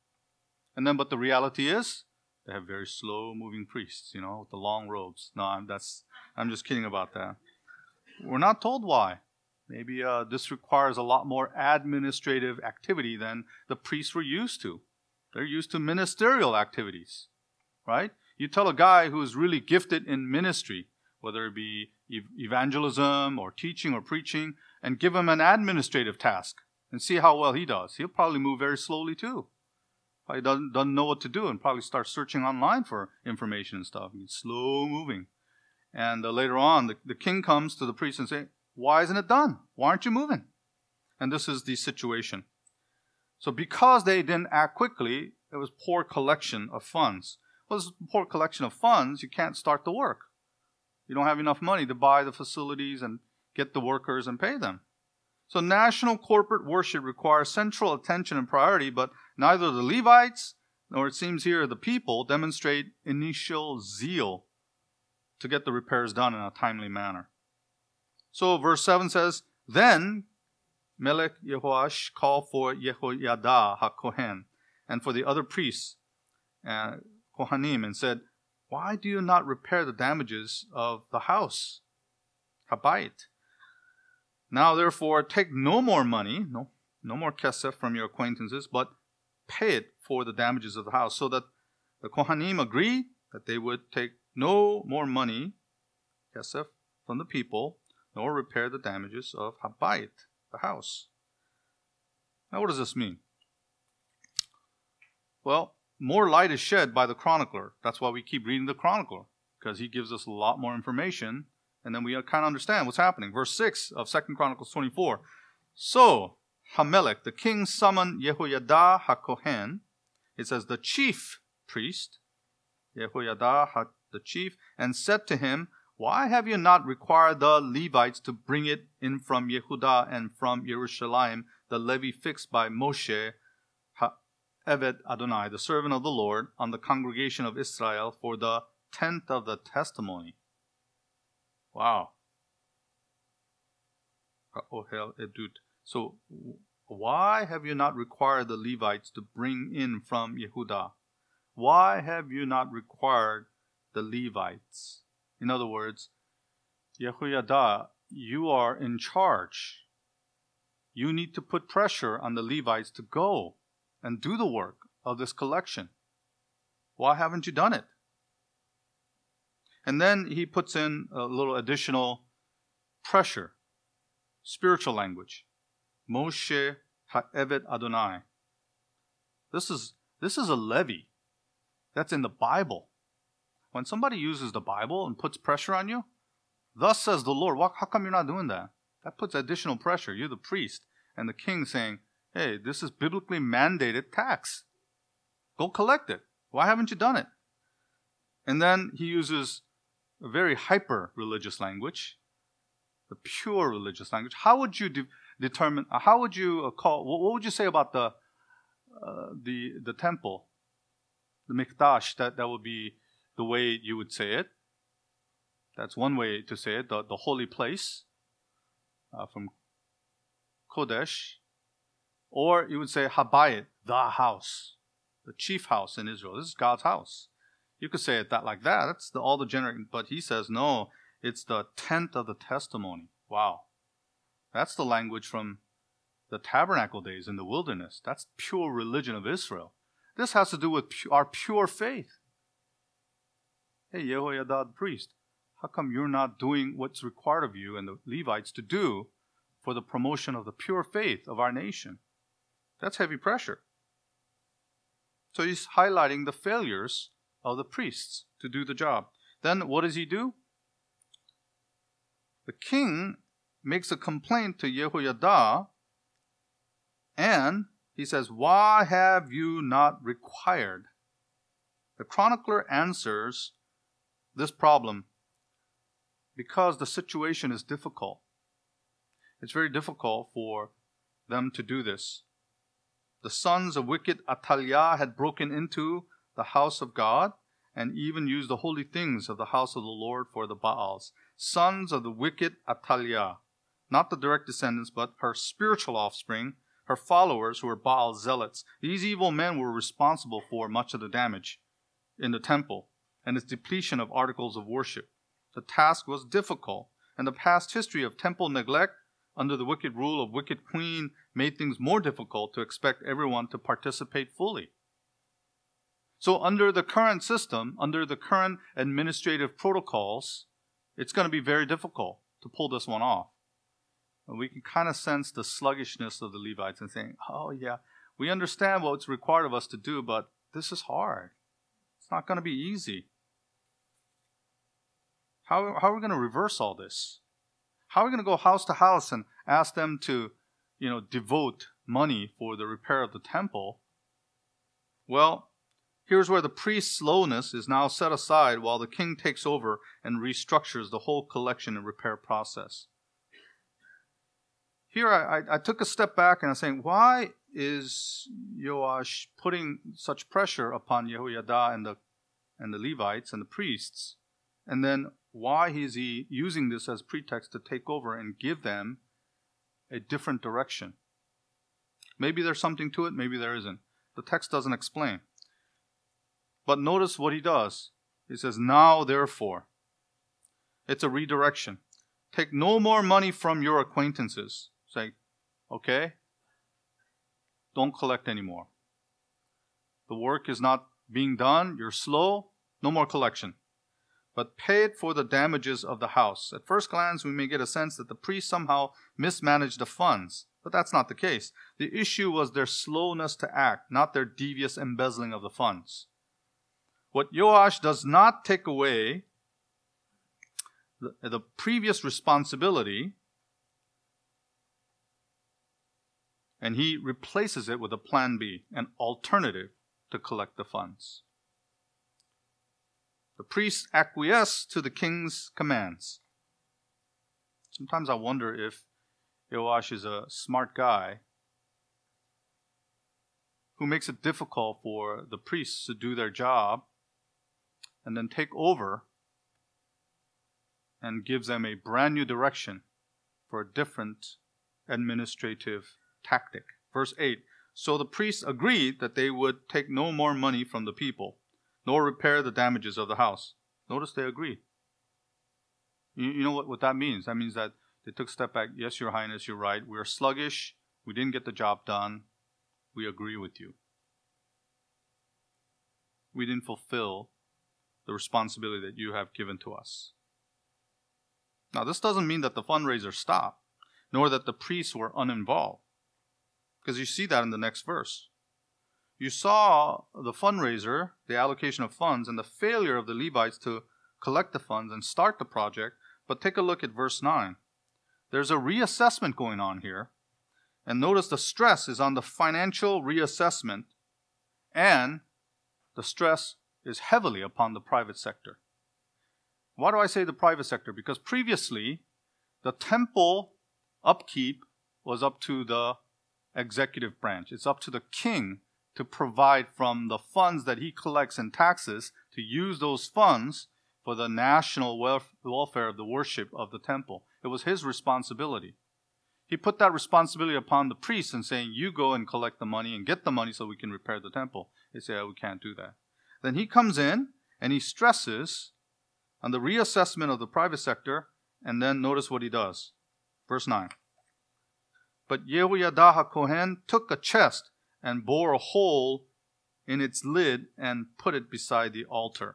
[SPEAKER 1] And then, but the reality is, they have very slow-moving priests, you know, with the long robes. No, I'm, that's, I'm just kidding about that. We're not told why. Maybe uh, this requires a lot more administrative activity than the priests were used to. They're used to ministerial activities, right? You tell a guy who is really gifted in ministry, whether it be evangelism or teaching or preaching, and give him an administrative task and see how well he does. He'll probably move very slowly too. Probably doesn't, doesn't know what to do and probably start searching online for information and stuff. He's slow moving. And uh, later on, the, the king comes to the priest and says, why isn't it done? Why aren't you moving? And this is the situation. So because they didn't act quickly, it was poor collection of funds. Well, this poor collection of funds, you can't start the work. You don't have enough money to buy the facilities and get the workers and pay them. So national corporate worship requires central attention and priority, but neither the Levites, nor it seems here the people, demonstrate initial zeal to get the repairs done in a timely manner. So verse seven says, then Melech Yehoash called for Yehoiada HaKohen and for the other priests, uh, Kohanim, and said, why do you not repair the damages of the house, Habayit? Now, therefore, take no more money, no, no more kesef from your acquaintances, but pay it for the damages of the house. So that the Kohanim agreed that they would take no more money, kesef, from the people, nor repair the damages of Habayit, the house. Now, what does this mean? Well, more light is shed by the chronicler. That's why we keep reading the chronicler, because he gives us a lot more information, and then we kind of understand what's happening. Verse six of Second Chronicles twenty-four. So, Hamelech, the king, summoned Yehoyada HaKohen. It says, the chief priest, Yehoyada, the chief, and said to him, why have you not required the Levites to bring it in from Yehudah and from Jerusalem, the levy fixed by Moshe, Eved Adonai, the servant of the Lord, on the congregation of Israel for the tenth of the testimony? Wow. So, why have you not required the Levites to bring in from Yehudah? Why have you not required the Levites? In other words, Yehoyada, you are in charge. You need to put pressure on the Levites to go and do the work of this collection. Why haven't you done it? And then he puts in a little additional pressure, spiritual language. Moshe ha'eved Adonai. This is, this is a levy that's in the Bible. When somebody uses the Bible and puts pressure on you, thus says the Lord, how come you're not doing that? That puts additional pressure. You're the priest and the king saying, hey, this is biblically mandated tax. Go collect it. Why haven't you done it? And then he uses a very hyper-religious language, the pure religious language. How would you de- determine, uh, how would you uh, call, what, what would you say about the uh, the the temple, the mikdash? That, that would be the way you would say it. That's one way to say it, the, the holy place uh, from Kodesh. Or you would say Habayit, the house, the chief house in Israel. This is God's house. You could say it that like that. That's the, all the generic. But he says, no, it's the tent of the testimony. Wow. That's the language from the tabernacle days in the wilderness. That's pure religion of Israel. This has to do with pu- our pure faith. Hey, Yehoiada the priest, how come you're not doing what's required of you and the Levites to do for the promotion of the pure faith of our nation? That's heavy pressure. So he's highlighting the failures of the priests to do the job. Then what does he do? The king makes a complaint to Yehoyada, and he says, why have you not required? The chronicler answers this problem because the situation is difficult. It's very difficult for them to do this. The sons of wicked Athaliah had broken into the house of God and even used the holy things of the house of the Lord for the Baals. Sons of the wicked Athaliah, not the direct descendants, but her spiritual offspring, her followers who were Baal zealots. These evil men were responsible for much of the damage in the temple and its depletion of articles of worship. The task was difficult, and the past history of temple neglect under the wicked rule of wicked queen made things more difficult to expect everyone to participate fully. So under the current system, under the current administrative protocols, it's going to be very difficult to pull this one off. And we can kind of sense the sluggishness of the Levites and saying, oh yeah, we understand what's required of us to do, but this is hard. It's not going to be easy. How, how are we going to reverse all this? How are we going to go house to house and ask them to, you know, devote money for the repair of the temple? Well, here's where the priest's slowness is now set aside while the king takes over and restructures the whole collection and repair process. Here I, I, I took a step back and I'm saying, why is Joash putting such pressure upon Yehoiada and the and the Levites and the priests? And then why is he using this as pretext to take over and give them a different direction? Maybe there's something to it, maybe there isn't. The text doesn't explain. But notice what he does. He says, now therefore. It's a redirection. Take no more money from your acquaintances. Say, okay, don't collect anymore. The work is not being done. You're slow. No more collection. but pay it for the damages of the house. At first glance, we may get a sense that the priests somehow mismanaged the funds, but that's not the case. The issue was their slowness to act, not their devious embezzling of the funds. What Joash does not take away the, the previous responsibility, and he replaces it with a plan B, an alternative to collect the funds. The priests acquiesce to the king's commands. Sometimes I wonder if Joash is a smart guy who makes it difficult for the priests to do their job and then take over and gives them a brand new direction for a different administrative tactic. Verse eight, so the priests agreed that they would take no more money from the people, nor repair the damages of the house. Notice they agreed. You, you know what, what that means? That means that they took a step back. Yes, Your Highness, you're right. We are sluggish. We didn't get the job done. We agree with you. We didn't fulfill the responsibility that you have given to us. Now, this doesn't mean that the fundraiser stopped, nor that the priests were uninvolved, because you see that in the next verse. You saw the fundraiser, the allocation of funds, and the failure of the Levites to collect the funds and start the project, but take a look at verse nine. There's a reassessment going on here, and notice the stress is on the financial reassessment, and the stress is heavily upon the private sector. Why do I say the private sector? Because previously, the temple upkeep was up to the executive branch. It's up to the king to provide from the funds that he collects in taxes, to use those funds for the national welfare of the worship of the temple. It was his responsibility. He put that responsibility upon the priests and saying, you go and collect the money and get the money so we can repair the temple. They say, oh, we can't do that. Then he comes in and he stresses on the reassessment of the private sector, and then notice what he does. Verse nine. But Yehoiada HaKohen took a chest and bore a hole in its lid and put it beside the altar.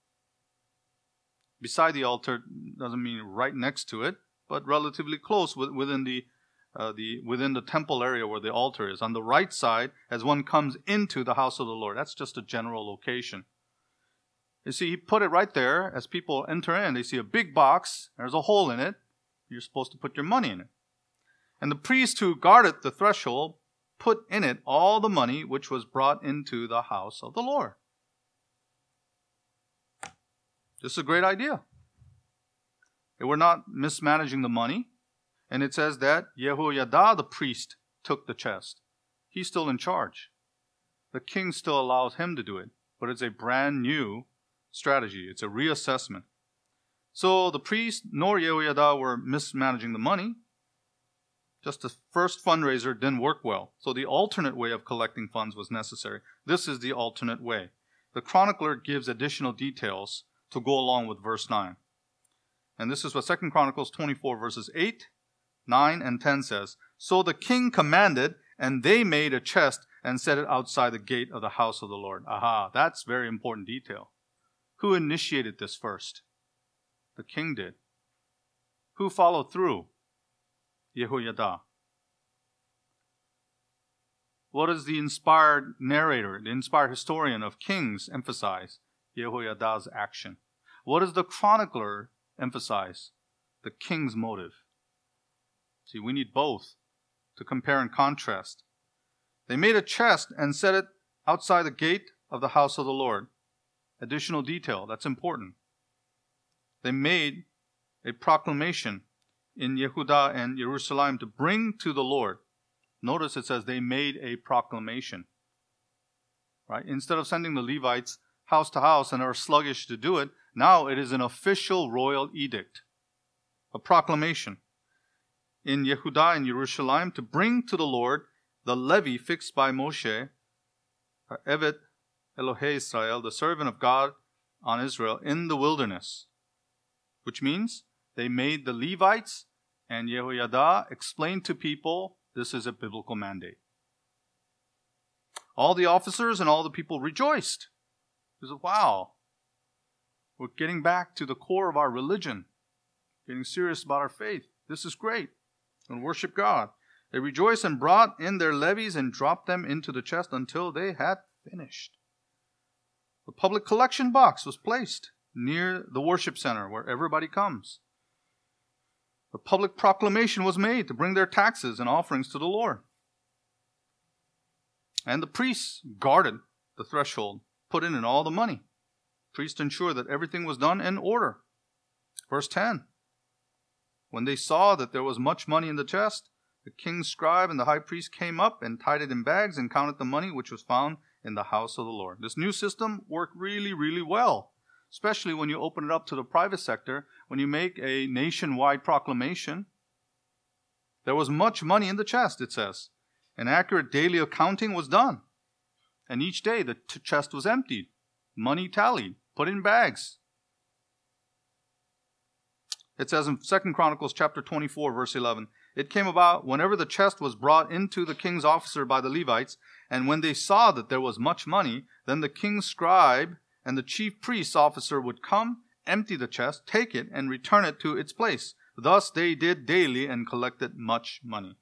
[SPEAKER 1] Beside the altar doesn't mean right next to it, but relatively close within the uh, the within the temple area where the altar is. On the right side, as one comes into the house of the Lord. That's just a general location. You see, he put it right there. As people enter in, they see a big box. There's a hole in it. You're supposed to put your money in it. And the priest who guarded the threshold put in it all the money which was brought into the house of the Lord. This is a great idea. They were not mismanaging the money. And it says that Yehoiada, the priest, took the chest. He's still in charge. The king still allows him to do it. But it's a brand new strategy. It's a reassessment. So the priest nor Yehoiada were mismanaging the money. Just the first fundraiser didn't work well. So the alternate way of collecting funds was necessary. This is the alternate way. The chronicler gives additional details to go along with verse nine. And this is what Second Chronicles twenty-four verses eight, nine, and ten says. So the king commanded, and they made a chest and set it outside the gate of the house of the Lord. Aha, that's very important detail. Who initiated this first? The king did. Who followed through? Yehoiada. What does the inspired narrator, the inspired historian of Kings emphasize? Yehoiada's action. What does the chronicler emphasize? The king's motive. See, we need both to compare and contrast. They made a chest and set it outside the gate of the house of the Lord. Additional detail, that's important. They made a proclamation in Yehuda and Jerusalem to bring to the Lord. Notice it says they made a proclamation. Right? Instead of sending the Levites house to house and are sluggish to do it, now it is an official royal edict. A proclamation in Yehuda and Jerusalem to bring to the Lord the levy fixed by Moshe, Evet Elohei Israel, the servant of God on Israel, in the wilderness. Which means they made the Levites and Yehoiada explain to people this is a biblical mandate. All the officers and all the people rejoiced. They said, wow, We're getting back to the core of our religion, getting serious about our faith. This is great. And worship God. They rejoiced and brought in their levies and dropped them into the chest until they had finished. The public collection box was placed near the worship center where everybody comes. The public proclamation was made to bring their taxes and offerings to the Lord. And the priests guarded the threshold, put in all the money. Priests ensured that everything was done in order. Verse ten. When they saw that there was much money in the chest, the king's scribe and the high priest came up and tied it in bags and counted the money which was found in the house of the Lord. This new system worked really, really well, especially when you open it up to the private sector. When you make a nationwide proclamation, there was much money in the chest, it says. An accurate daily accounting was done. And each day the t- chest was emptied, money tallied, put in bags. It says in Second Chronicles chapter twenty-four, verse eleven, it came about whenever the chest was brought into the king's officer by the Levites, and when they saw that there was much money, then the king's scribe and the chief priest's officer would come, empty the chest, take it, and return it to its place. Thus they did daily and collected much money.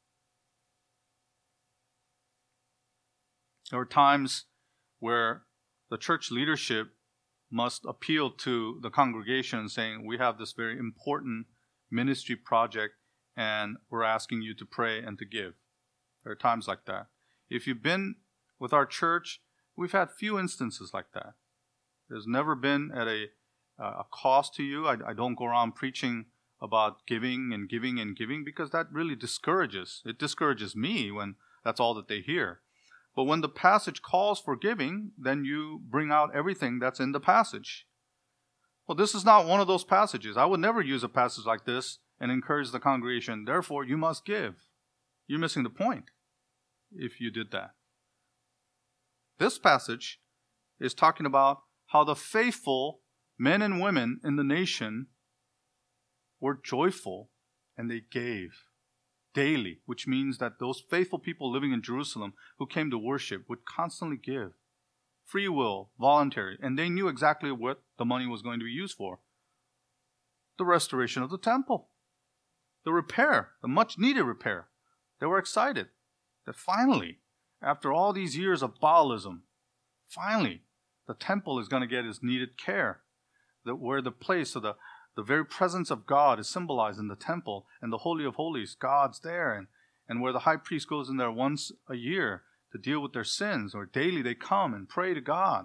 [SPEAKER 1] There were times where the church leadership must appeal to the congregation saying, we have this very important ministry project and we're asking you to pray and to give. There are times like that. If you've been with our church, we've had few instances like that. There's never been at a, a cost to you. I, I don't go around preaching about giving and giving and giving because that really discourages. It discourages me when that's all that they hear. But when the passage calls for giving, then you bring out everything that's in the passage. Well, this is not one of those passages. I would never use a passage like this and encourage the congregation, therefore you must give. You're missing the point if you did that. This passage is talking about how the faithful men and women in the nation were joyful and they gave daily, which means that those faithful people living in Jerusalem who came to worship would constantly give. Free will, voluntary, and they knew exactly what the money was going to be used for. The restoration of the temple. The repair, the much needed repair. They were excited that finally, after all these years of Baalism, finally, the temple is going to get its needed care. That where the place of the The very presence of God is symbolized in the temple, and the Holy of Holies, God's there, and, and where the high priest goes in there once a year to deal with their sins, or daily they come and pray to God.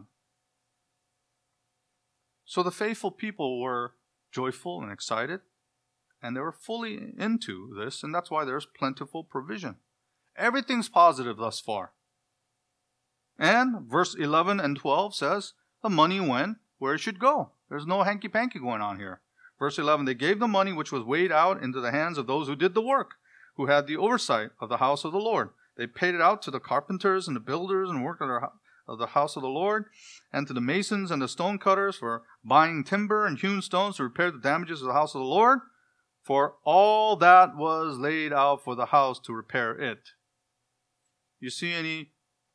[SPEAKER 1] So the faithful people were joyful and excited, and they were fully into this, and that's why there's plentiful provision. Everything's positive thus far. And verse eleven and twelve says, the money went where it should go. There's no hanky-panky going on here. Verse eleven, they gave the money which was weighed out into the hands of those who did the work, who had the oversight of the house of the Lord. They paid it out to the carpenters and the builders and workers of the house of the Lord, and to the masons and the stone cutters for buying timber and hewn stones to repair the damages of the house of the Lord, for all that was laid out for the house to repair it. You see any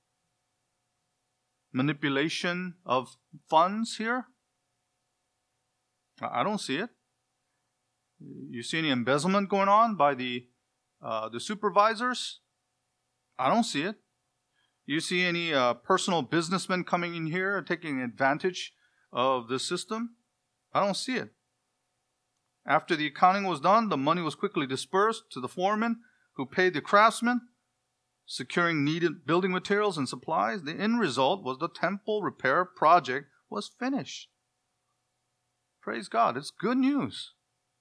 [SPEAKER 1] manipulation of funds here? I don't see it. You see any embezzlement going on by the uh, the supervisors? I don't see it. You see any uh, personal businessmen coming in here and taking advantage of the system? I don't see it. After the accounting was done, the money was quickly dispersed to the foreman who paid the craftsmen, securing needed building materials and supplies. The end result was the temple repair project was finished. Praise God. It's good news.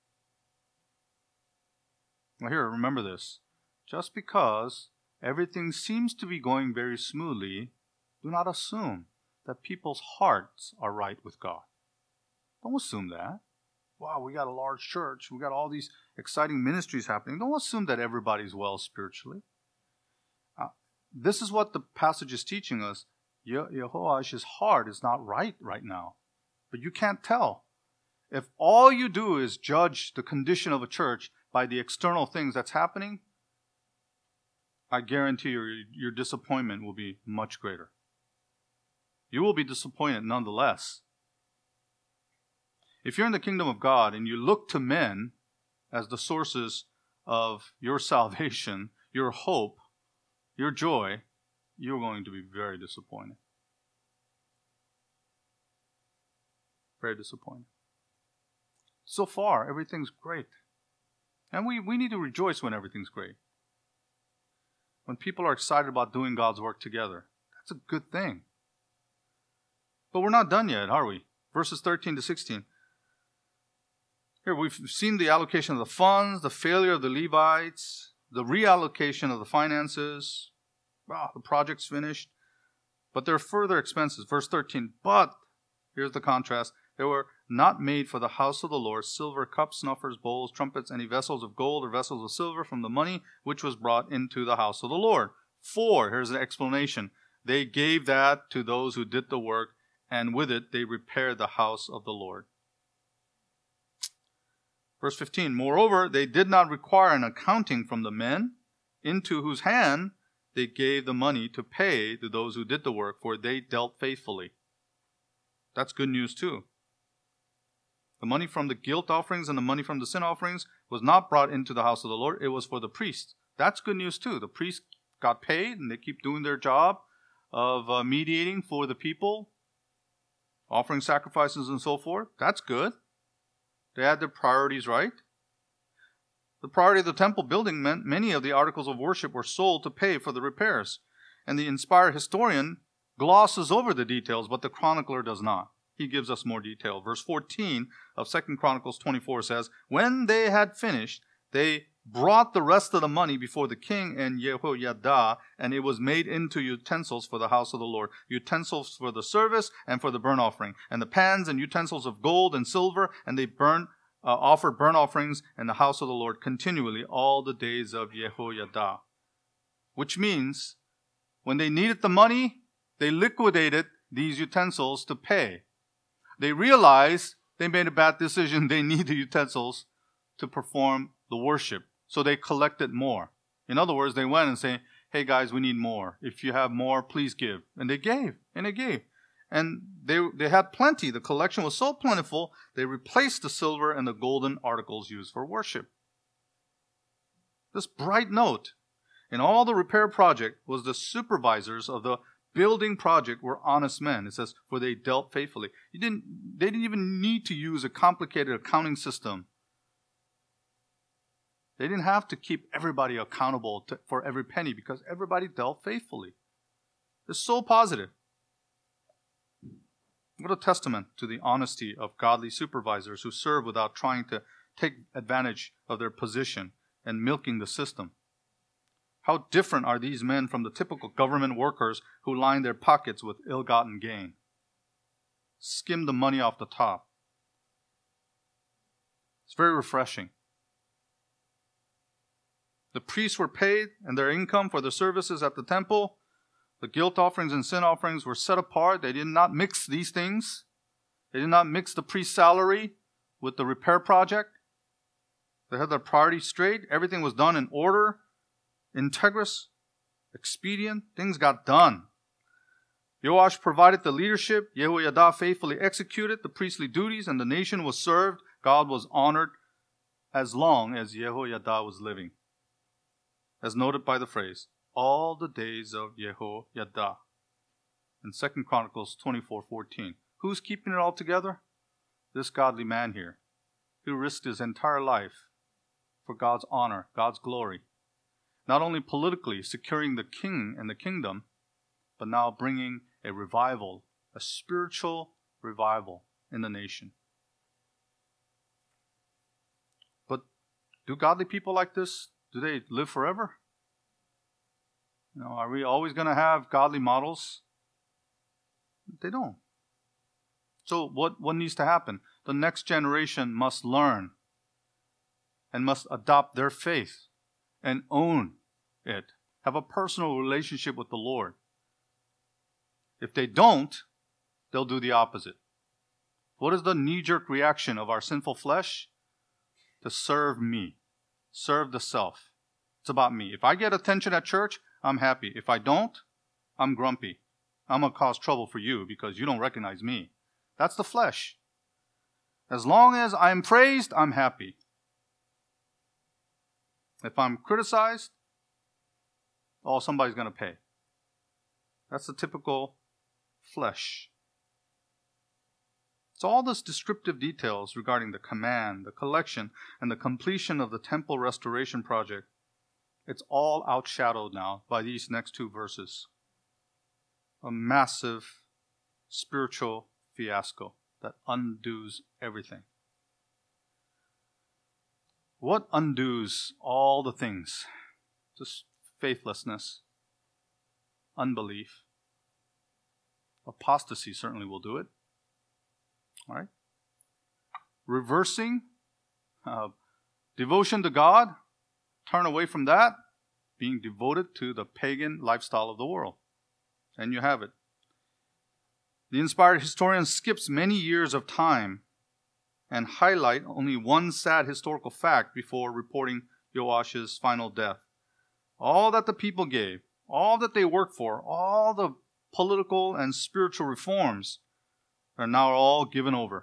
[SPEAKER 1] Now here, remember this. Just because everything seems to be going very smoothly, do not assume that people's hearts are right with God. Don't assume that. Wow, we got a large church. We got all these exciting ministries happening. Don't assume that everybody's well spiritually. Uh, this is what the passage is teaching us. Ye- Jehoash's heart is not right right now. But you can't tell. If all you do is judge the condition of a church by the external things that's happening, I guarantee you your disappointment will be much greater. You will be disappointed nonetheless. If you're in the kingdom of God and you look to men as the sources of your salvation, your hope, your joy, you're going to be very disappointed. Very disappointed. So far, everything's great. And we, we need to rejoice when everything's great. When people are excited about doing God's work together, that's a good thing. But we're not done yet, are we? Verses thirteen to sixteen. Here, we've seen the allocation of the funds, the failure of the Levites, the reallocation of the finances. Wow, the project's finished. But there are further expenses. Verse thirteen, but, here's the contrast, they were not made for the house of the Lord silver cups, snuffers, bowls, trumpets, any vessels of gold or vessels of silver from the money which was brought into the house of the Lord. For, here's the explanation, they gave that to those who did the work, and with it they repaired the house of the Lord. Verse fifteen, moreover, they did not require an accounting from the men, into whose hand they gave the money to pay to those who did the work, for they dealt faithfully. That's good news too. The money from the guilt offerings and the money from the sin offerings was not brought into the house of the Lord. It was for the priests. That's good news too. The priests got paid and they keep doing their job of uh, mediating for the people, offering sacrifices and so forth. That's good. They had their priorities right. The priority of the temple building meant many of the articles of worship were sold to pay for the repairs. And the inspired historian glosses over the details, but the chronicler does not. He gives us more detail. Verse fourteen of Second Chronicles twenty-four says, when they had finished, they brought the rest of the money before the king and Jehoiada, and it was made into utensils for the house of the Lord, utensils for the service and for the burnt offering, and the pans and utensils of gold and silver, and they burnt, uh, offered burnt offerings in the house of the Lord continually all the days of Jehoiada. Which means, when they needed the money, they liquidated these utensils to pay. They realized they made a bad decision. They need the utensils to perform the worship. So they collected more. In other words, they went and said, hey guys, we need more. If you have more, please give. And they gave. And they gave. And they, they had plenty. The collection was so plentiful, they replaced the silver and the golden articles used for worship. This bright note in all the repair project was the supervisors of the building project were honest men. It says, for they dealt faithfully. You didn't, they didn't even need to use a complicated accounting system. They didn't have to keep everybody accountable to, for every penny because everybody dealt faithfully. It's so positive. What a testament to the honesty of godly supervisors who serve without trying to take advantage of their position and milking the system. How different are these men from the typical government workers who line their pockets with ill-gotten gain? Skim the money off the top. It's very refreshing. The priests were paid and their income for the services at the temple. The guilt offerings and sin offerings were set apart. They did not mix these things. They did not mix the priest's salary with the repair project. They had their priorities straight. Everything was done in order. Integrous, expedient, things got done. Joash provided the leadership. Jehoiada faithfully executed the priestly duties, and the nation was served. God was honored as long as Jehoiada was living. As noted by the phrase, all the days of Jehoiada. In Second Chronicles twenty-four fourteen. Who's keeping it all together? This godly man here, who risked his entire life for God's honor, God's glory. Not only politically securing the king and the kingdom, but now bringing a revival, a spiritual revival in the nation. But do godly people like this, do they live forever? You know, are we always going to have godly models? They don't. So what, what needs to happen? The next generation must learn and must adopt their faith and own it. Have a personal relationship with the Lord. If they don't, they'll do the opposite. What is the knee-jerk reaction of our sinful flesh? To serve me. Serve the self. It's about me. If I get attention at church, I'm happy. If I don't, I'm grumpy. I'm going to cause trouble for you because you don't recognize me. That's the flesh. As long as I'm praised, I'm happy. If I'm criticized, oh, somebody's going to pay. That's the typical flesh. It's all those descriptive details regarding the command, the collection, and the completion of the temple restoration project. It's all outshadowed now by these next two verses. A massive spiritual fiasco that undoes everything. What undoes all the things? Just faithlessness, unbelief. Apostasy certainly will do it. All right? Reversing, uh, devotion to God, turn away from that, being devoted to the pagan lifestyle of the world. And you have it. The inspired historian skips many years of time and highlight only one sad historical fact before reporting Joash's final death. All that the people gave, all that they worked for, all the political and spiritual reforms are now all given over.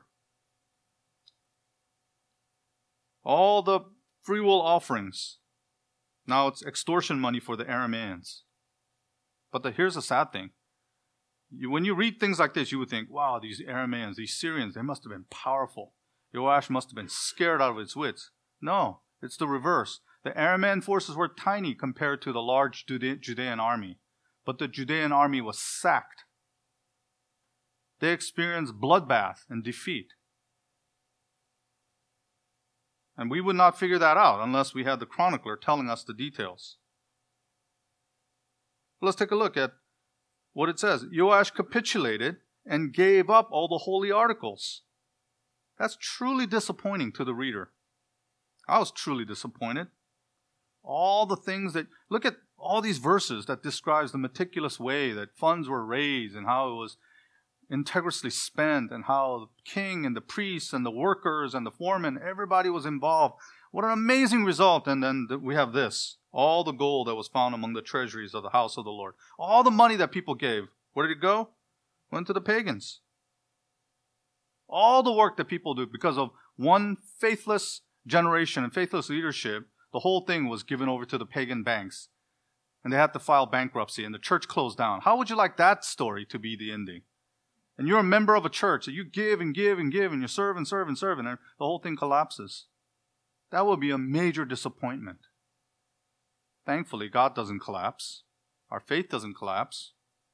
[SPEAKER 1] All the free will offerings, now it's extortion money for the Arameans. But the, here's the sad thing. You, when you read things like this, you would think, wow, these Arameans, these Syrians, they must have been powerful. Joash must have been scared out of its wits. No, it's the reverse. The Aramean forces were tiny compared to the large Jude- Judean army. But the Judean army was sacked. They experienced bloodbath and defeat. And we would not figure that out unless we had the chronicler telling us the details. Let's take a look at what it says. Joash capitulated and gave up all the holy articles. That's truly disappointing to the reader. I was truly disappointed. All the things that, look at all these verses that describes the meticulous way that funds were raised and how it was integrally spent and how the king and the priests and the workers and the foremen, everybody was involved. What an amazing result. And then we have this. All the gold that was found among the treasuries of the house of the Lord. All the money that people gave. Where did it go? Went to the pagans. All the work that people do because of one faithless generation and faithless leadership, the whole thing was given over to the pagan banks. And they had to file bankruptcy and the church closed down. How would you like that story to be the ending? And you're a member of a church that you give and give and give and you serve and serve and serve and the whole thing collapses. That would be a major disappointment. Thankfully, God doesn't collapse. Our faith doesn't collapse.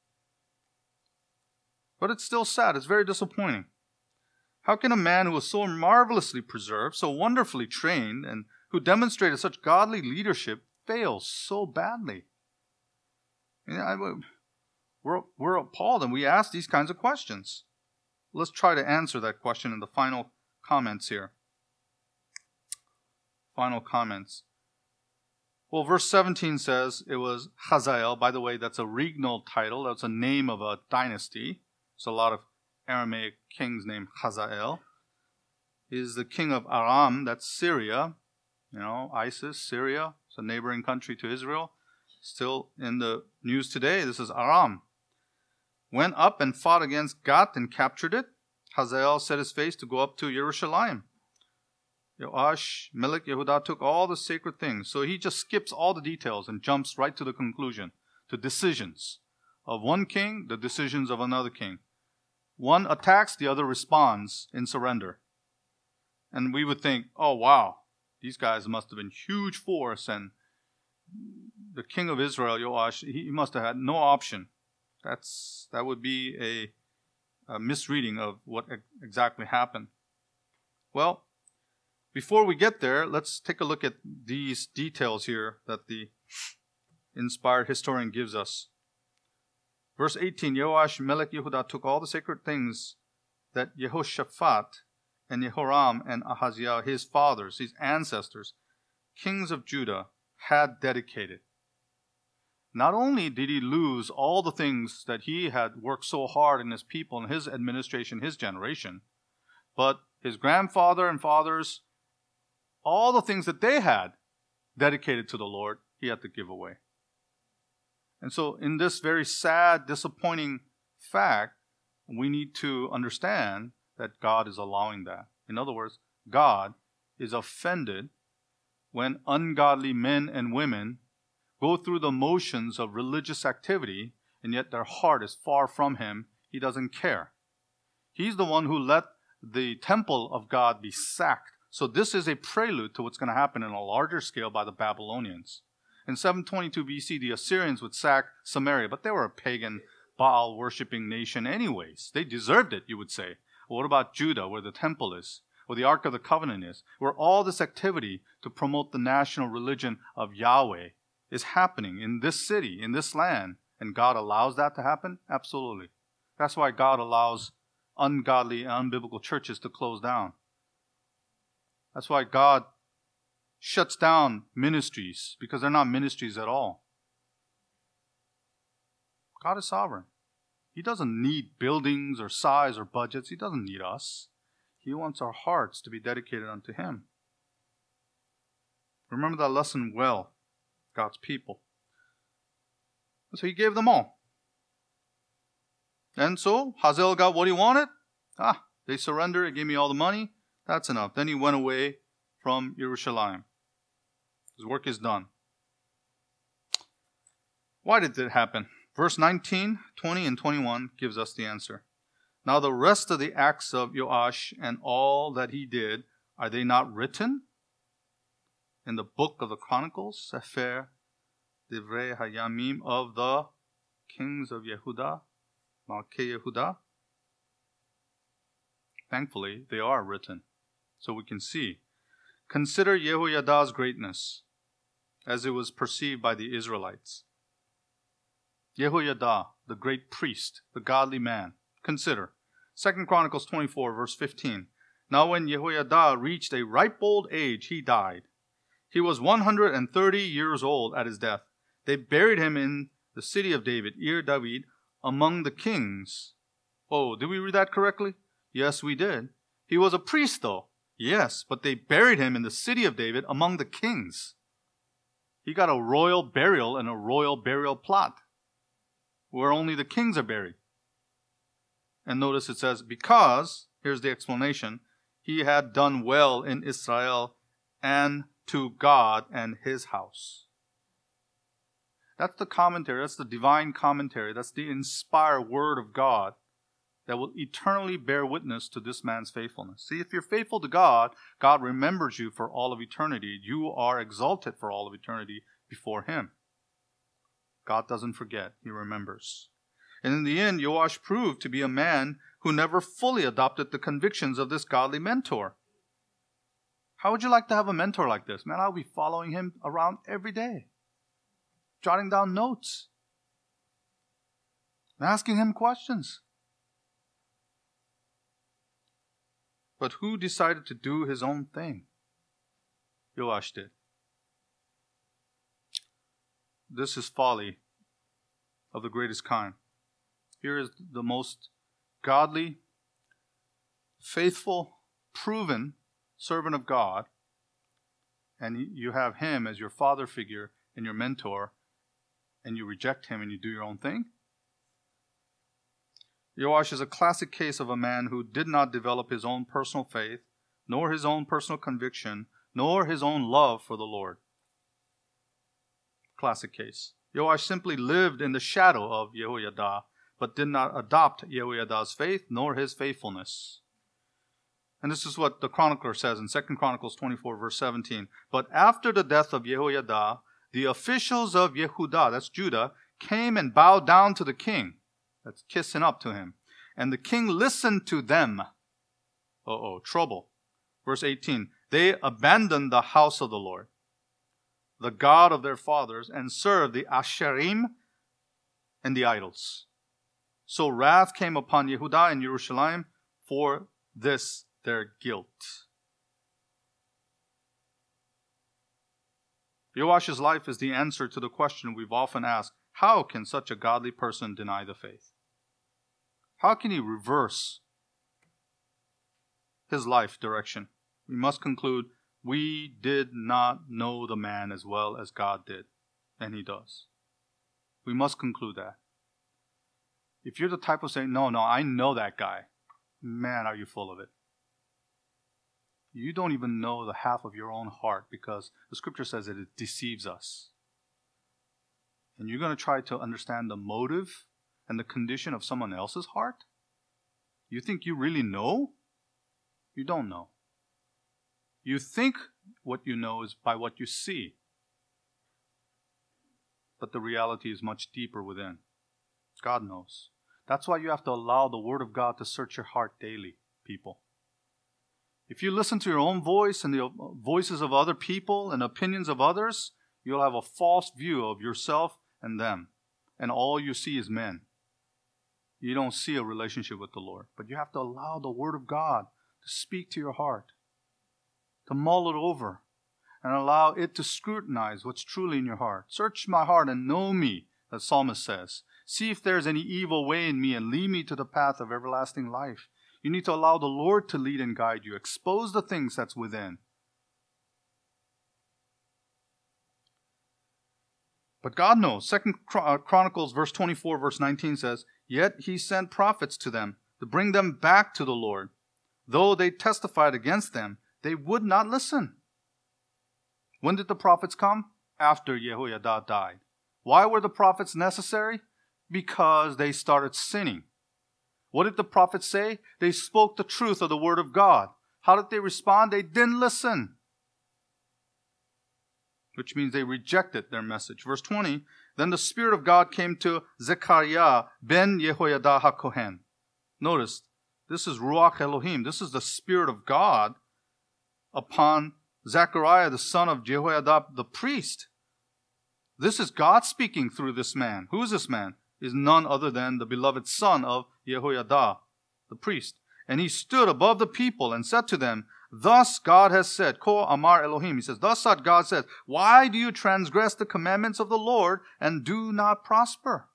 [SPEAKER 1] But it's still sad. It's very disappointing. How can a man who was so marvelously preserved, so wonderfully trained, and who demonstrated such godly leadership fail so badly? I mean, I, we're, we're appalled and we ask these kinds of questions. Let's try to answer that question in the final comments here. Final comments. Well, verse seventeen says it was Hazael. By the way, that's a regnal title. That's a name of a dynasty. There's a lot of Aramaic kings named Hazael. He is the king of Aram. That's Syria. You know, ISIS, Syria. It's a neighboring country to Israel. Still in the news today, this is Aram. Went up and fought against Gath and captured it. Hazael set his face to go up to Jerusalem. Joash, Melech Yehudah took all the sacred things. So he just skips all the details and jumps right to the conclusion, to decisions of one king, the decisions of another king. One attacks, the other responds in surrender. And we would think, oh wow, these guys must have been huge force, and the king of Israel, Joash, he must have had no option. That's that would be a, a misreading of what exactly happened. Well, before we get there, let's take a look at these details here that the inspired historian gives us. Verse eighteen, Joash, Melech Yehudah took all the sacred things that Jehoshaphat and Jehoram and Ahaziah, his fathers, his ancestors, kings of Judah, had dedicated. Not only did he lose all the things that he had worked so hard in his people and his administration, his generation, but his grandfather and fathers, all the things that they had dedicated to the Lord, he had to give away. And so in this very sad, disappointing fact, we need to understand that God is allowing that. In other words, God is offended when ungodly men and women go through the motions of religious activity, and yet their heart is far from Him. He doesn't care. He's the one who let the temple of God be sacked. So this is a prelude to what's going to happen in a larger scale by the Babylonians. In seven twenty-two B C, the Assyrians would sack Samaria, but they were a pagan, Baal-worshipping nation anyways. They deserved it, you would say. Well, what about Judah, where the temple is, where the Ark of the Covenant is, where all this activity to promote the national religion of Yahweh is happening in this city, in this land, and God allows that to happen? Absolutely. That's why God allows ungodly and unbiblical churches to close down. That's why God shuts down ministries, because they're not ministries at all. God is sovereign. He doesn't need buildings or size or budgets. He doesn't need us. He wants our hearts to be dedicated unto Him. Remember that lesson well, God's people. So He gave them all. And so Hazael got what he wanted. Ah, they surrendered. He gave me all the money. That's enough. Then he went away from Jerusalem. His work is done. Why did it happen? Verse nineteen, twenty, and twenty-one gives us the answer. Now the rest of the acts of Joash and all that he did, are they not written in the book of the Chronicles, Sefer Divrei Hayamim of the kings of Yehuda, Malkei Yehuda? Thankfully, they are written, so we can see. Consider Yehoiada's greatness, as it was perceived by the Israelites. Yehoiada, the great priest, the godly man. Consider. Second Chronicles twenty-four, verse fifteen. Now when Yehoiada reached a ripe old age, he died. He was one hundred thirty years old at his death. They buried him in the city of David, Ir David, among the kings. Oh, did we read that correctly? Yes, we did. He was a priest, though. Yes, but they buried him in the city of David among the kings. He got a royal burial and a royal burial plot, where only the kings are buried. And notice it says, because, here's the explanation, he had done well in Israel and to God and His house. That's the commentary, that's the divine commentary, that's the inspired word of God that will eternally bear witness to this man's faithfulness. See, if you're faithful to God, God remembers you for all of eternity. You are exalted for all of eternity before Him. God doesn't forget. He remembers. And in the end, Joash proved to be a man who never fully adopted the convictions of this godly mentor. How would you like to have a mentor like this? Man, I'll be following him around every day, jotting down notes, and asking him questions. But who decided to do his own thing? Joash did. This is folly of the greatest kind. Here is the most godly, faithful, proven servant of God, and you have him as your father figure and your mentor, and you reject him and you do your own thing? Joash is a classic case of a man who did not develop his own personal faith, nor his own personal conviction, nor his own love for the Lord. Classic case. Joash simply lived in the shadow of Jehoiada, but did not adopt Jehoiada's faith, nor his faithfulness. And this is what the chronicler says in Second Chronicles twenty-four, verse seventeen. But after the death of Jehoiada, the officials of Yehuda, that's Judah, came and bowed down to the king. That's kissing up to him. And the king listened to them. Uh-oh, trouble. Verse eighteen. They abandoned the house of the Lord, the God of their fathers, and served the Asherim and the idols. So wrath came upon Yehuda and Jerusalem for this their guilt. Joash's life is the answer to the question we've often asked: how can such a godly person deny the faith? How can he reverse his life direction? We must conclude, we did not know the man as well as God did, and He does. We must conclude that. If you're the type of saying, no, no, I know that guy, man, are you full of it. you don't even know the half of your own heart, because the scripture says that it deceives us. And you're going to try to understand the motive and the condition of someone else's heart? You think you really know? You don't know. You think what you know is by what you see. But the reality is much deeper within. God knows. That's why you have to allow the Word of God to search your heart daily, people. If you listen to your own voice and the voices of other people and opinions of others, you'll have a false view of yourself and them. And all you see is men. You don't see a relationship with the Lord. But you have to allow the Word of God to speak to your heart, to mull it over, and allow it to scrutinize what's truly in your heart. Search my heart and know me, the psalmist says. See if there's any evil way in me and lead me to the path of everlasting life. You need to allow the Lord to lead and guide you. Expose the things that's within. But God knows. Second Chronicles verse twenty-four, verse nineteen says, Yet he sent prophets to them to bring them back to the Lord. Though they testified against them, they would not listen. When did the prophets come? After Jehoiada died. Why were the prophets necessary? Because they started sinning. What did the prophets say? They spoke the truth of the Word of God. How did they respond? They didn't listen. Which means they rejected their message. Verse twenty, Then the Spirit of God came to Zechariah ben Jehoiada HaKohen. Notice, this is Ruach Elohim. This is the Spirit of God upon Zechariah, the son of Jehoiada, the priest. This is God speaking through this man. Who is this man? Is none other than the beloved son of Jehoiada, the priest. And he stood above the people and said to them, Thus God has said, Ko Amar Elohim. He says, Thus God says, Why do you transgress the commandments of the Lord and do not prosper?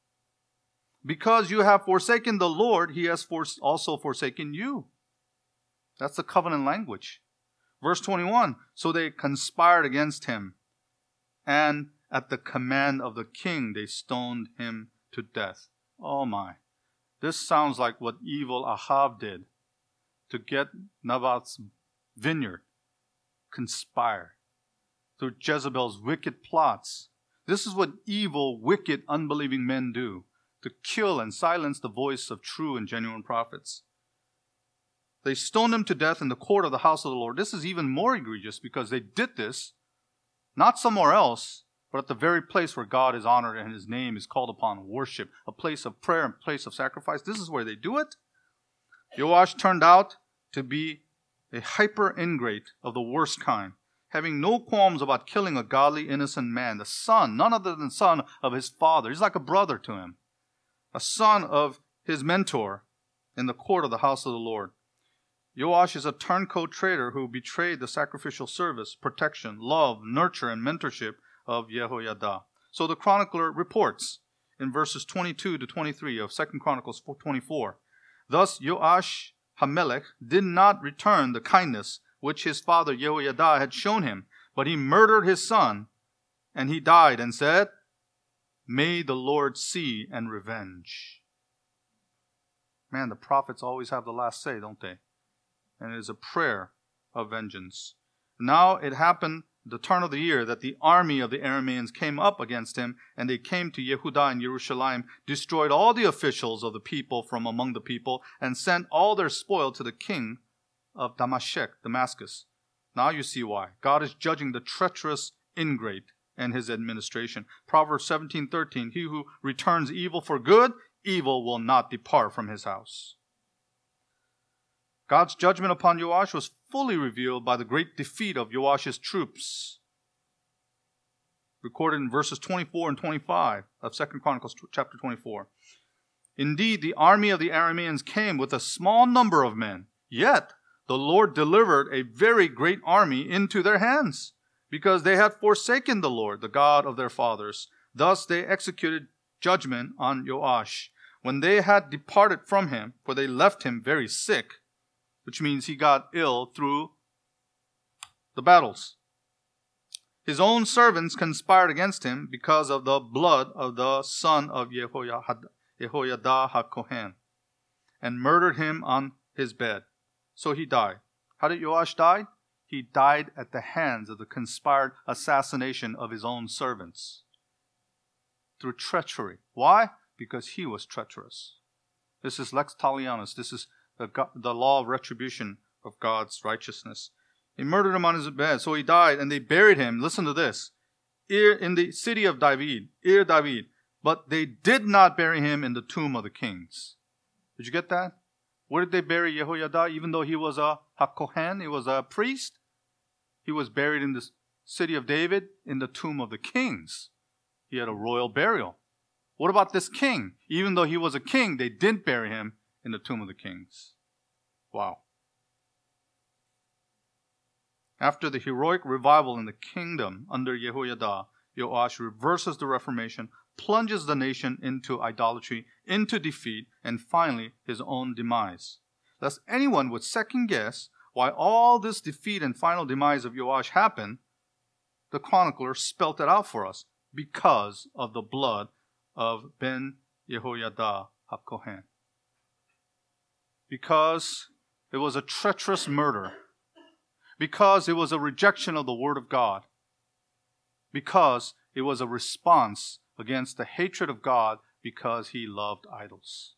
[SPEAKER 1] Because you have forsaken the Lord, he has also forsaken you. That's the covenant language. Verse twenty-one, So they conspired against him, and at the command of the king they stoned him to death. Oh my. This sounds like what evil Ahab did to get Naboth's vineyard. Conspire through Jezebel's wicked plots. This is what evil, wicked, unbelieving men do, to kill and silence the voice of true and genuine prophets. They stoned him to death in the court of the house of the Lord. This is even more egregious because they did this not somewhere else, but at the very place where God is honored and his name is called upon, worship, a place of prayer and place of sacrifice. This is where they do it. Joash turned out to be a hyper ingrate of the worst kind, having no qualms about killing a godly, innocent man, the son, none other than son of his father. He's like a brother to him, a son of his mentor in the court of the house of the Lord. Joash is a turncoat traitor who betrayed the sacrificial service, protection, love, nurture, and mentorship of Jehoiada. So the chronicler reports in verses twenty-two to twenty-three of Second Chronicles twenty-four, Thus Joash Hamelech did not return the kindness which his father Jehoiada had shown him, but he murdered his son, and he died and said, May the Lord see and revenge. Man, the prophets always have the last say, don't they? And it is a prayer of vengeance. Now it happened the turn of the year that the army of the Arameans came up against him, and they came to Yehudah and Jerusalem, destroyed all the officials of the people from among the people, and sent all their spoil to the king of Damascus, Damascus. Now you see why. God is judging the treacherous ingrate and his administration. Proverbs seventeen thirteen, He who returns evil for good, evil will not depart from his house. God's judgment upon Joash was fully revealed by the great defeat of Joash's troops, recorded in verses twenty-four and twenty-five of Second Chronicles chapter twenty-four. Indeed, the army of the Arameans came with a small number of men, yet the Lord delivered a very great army into their hands, because they had forsaken the Lord, the God of their fathers. Thus they executed judgment on Joash. When they had departed from him, for they left him very sick, which means he got ill through the battles. His own servants conspired against him because of the blood of the son of Jehoiada HaKohen, and murdered him on his bed. So he died. How did Joash die? He died at the hands of the conspired assassination of his own servants. Through treachery. Why? Because he was treacherous. This is lex talionis. This is the, the law of retribution of God's righteousness. He murdered him on his bed, so he died, and they buried him. Listen to this. In the city of David, Ir David. But they did not bury him in the tomb of the kings. Did you get that? Where did they bury Yehoiada? Even though he was a HaKohen, he was a priest, he was buried in the city of David in the tomb of the kings. He had a royal burial. What about this king? Even though he was a king, they didn't bury him in the tomb of the kings. Wow. After the heroic revival in the kingdom under Yehoiada, Joash reverses the Reformation, plunges the nation into idolatry, into defeat, and finally his own demise. Lest anyone would second guess why all this defeat and final demise of Joash happened, the chronicler spelt it out for us. Because of the blood of Ben Yehoiada HaKohen. Because it was a treacherous murder. Because it was a rejection of the Word of God. Because it was a response against the hatred of God because he loved idols.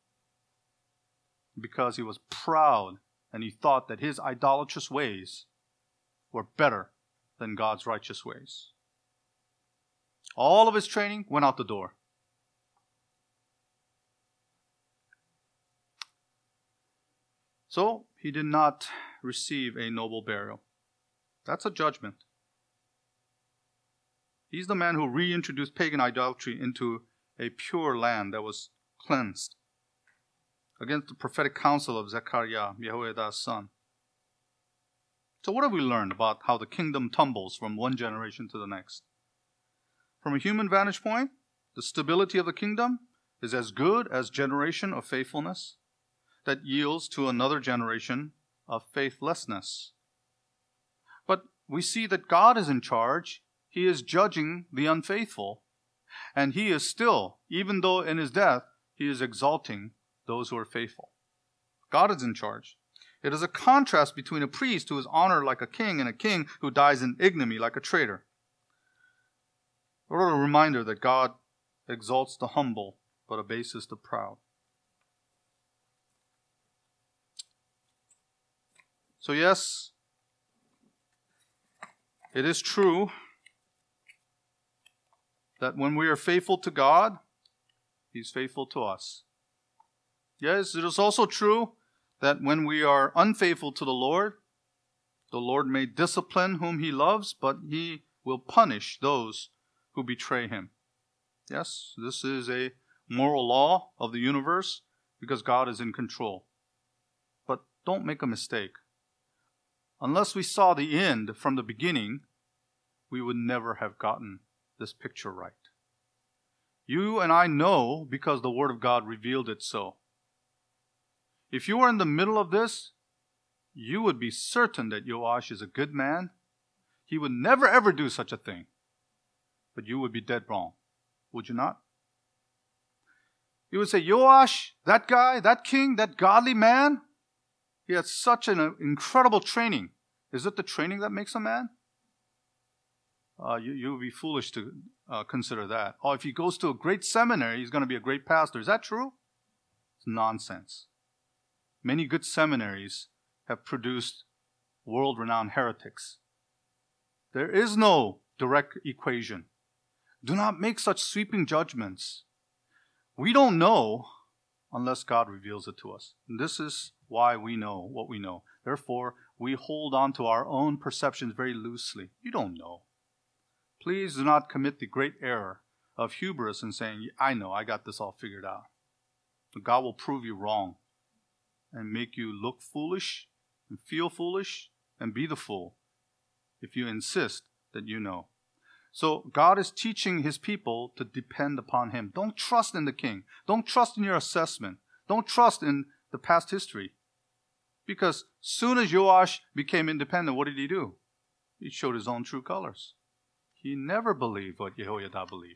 [SPEAKER 1] Because he was proud and he thought that his idolatrous ways were better than God's righteous ways. All of his training went out the door. So he did not receive a noble burial. That's a judgment. He's the man who reintroduced pagan idolatry into a pure land that was cleansed against the prophetic counsel of Zechariah, Jehoiada's son. So what have we learned about how the kingdom tumbles from one generation to the next? From a human vantage point, the stability of the kingdom is as good as generation of faithfulness that yields to another generation of faithlessness. But we see that God is in charge. He is judging the unfaithful. And he is still, even though in his death, he is exalting those who are faithful. God is in charge. It is a contrast between a priest who is honored like a king and a king who dies in ignominy like a traitor. What a reminder that God exalts the humble, but abases the proud. So yes, it is true that when we are faithful to God, He's faithful to us. Yes, it is also true that when we are unfaithful to the Lord, the Lord may discipline whom He loves, but He will punish those who betray Him. Yes, this is a moral law of the universe because God is in control. But don't make a mistake. Unless we saw the end from the beginning, we would never have gotten this picture right. You and I know because the Word of God revealed it so. If you were in the middle of this, you would be certain that Joash is a good man. He would never ever do such a thing. But you would be dead wrong. Would you not? You would say, Joash, that guy, that king, that godly man, he had such an incredible training. Is it the training that makes a man? Uh, you, you would be foolish to uh, consider that. Oh, if he goes to a great seminary, he's going to be a great pastor. Is that true? It's nonsense. Many good seminaries have produced world-renowned heretics. There is no direct equation. Do not make such sweeping judgments. We don't know unless God reveals it to us. And this is why we know what we know. Therefore, we hold on to our own perceptions very loosely. You don't know. Please do not commit the great error of hubris in saying, I know, I got this all figured out. But God will prove you wrong and make you look foolish and feel foolish and be the fool if you insist that you know. So God is teaching His people to depend upon Him. Don't trust in the king. Don't trust in your assessment. Don't trust in the past history. Because soon as Joash became independent, what did he do? He showed his own true colors. He never believed what Jehoiada believed.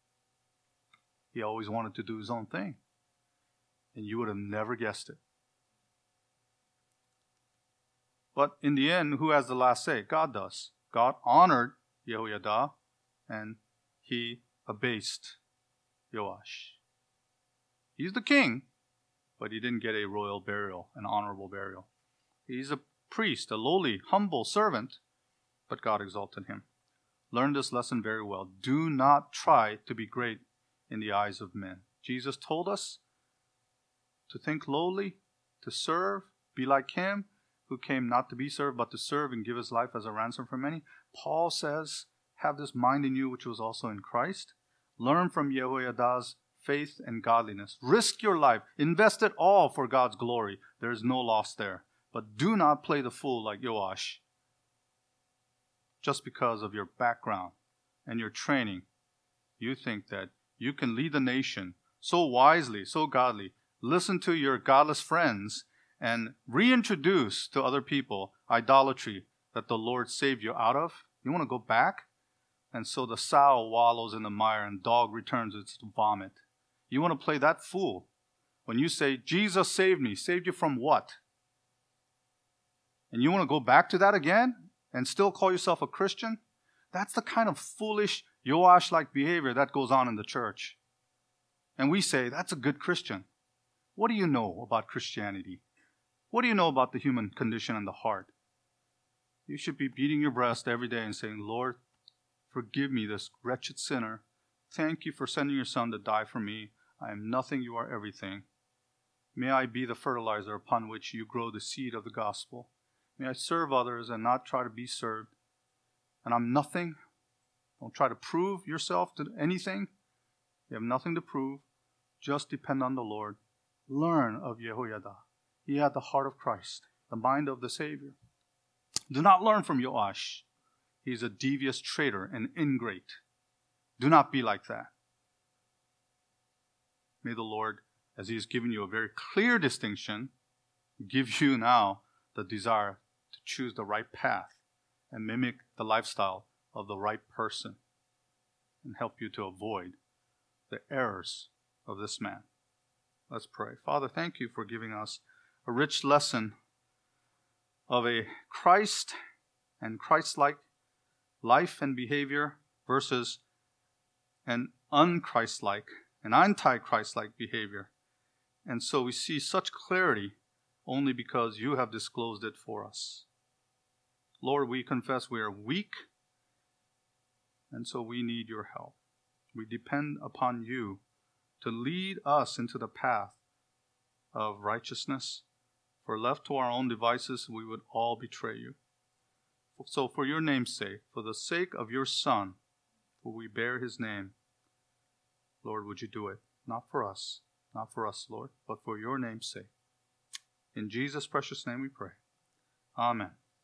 [SPEAKER 1] He always wanted to do his own thing. And you would have never guessed it. But in the end, who has the last say? God does. God honored Jehoiada, and he abased Joash. He's the king, but he didn't get a royal burial, an honorable burial. He's a priest, a lowly, humble servant, but God exalted him. Learn this lesson very well. Do not try to be great in the eyes of men. Jesus told us to think lowly, to serve, be like him who came not to be served, but to serve and give his life as a ransom for many. Paul says, have this mind in you which was also in Christ. Learn from Jehoiada's faith and godliness. Risk your life. Invest it all for God's glory. There is no loss there. But do not play the fool like Joash just because of your background and your training. You think that you can lead the nation so wisely, so godly. Listen to your godless friends and reintroduce to other people idolatry that the Lord saved you out of. You want to go back? And so the sow wallows in the mire and dog returns its vomit. You want to play that fool when you say, Jesus saved me. Saved you from what? And you want to go back to that again and still call yourself a Christian? That's the kind of foolish Joash-like behavior that goes on in the church. And we say, that's a good Christian. What do you know about Christianity? What do you know about the human condition and the heart? You should be beating your breast every day and saying, Lord, forgive me, this wretched sinner. Thank you for sending your son to die for me. I am nothing, you are everything. May I be the fertilizer upon which you grow the seed of the gospel. May I serve others and not try to be served. And I'm nothing. Don't try to prove yourself to anything. You have nothing to prove. Just depend on the Lord. Learn of Jehoiada. He had the heart of Christ, the mind of the Savior. Do not learn from Joash. He is a devious traitor and ingrate. Do not be like that. May the Lord, as he has given you a very clear distinction, give you now the desire to choose the right path and mimic the lifestyle of the right person and help you to avoid the errors of this man. Let's pray. Father, thank you for giving us a rich lesson of a Christ and Christ-like life and behavior versus an un-Christ-like, an anti-Christ-like behavior. And so we see such clarity only because you have disclosed it for us. Lord, we confess we are weak, and so we need your help. We depend upon you to lead us into the path of righteousness. For left to our own devices, we would all betray you. So for your name's sake, for the sake of your Son, for we bear his name, Lord, would you do it? Not for us, not for us, Lord, but for your name's sake. In Jesus' precious name we pray. Amen.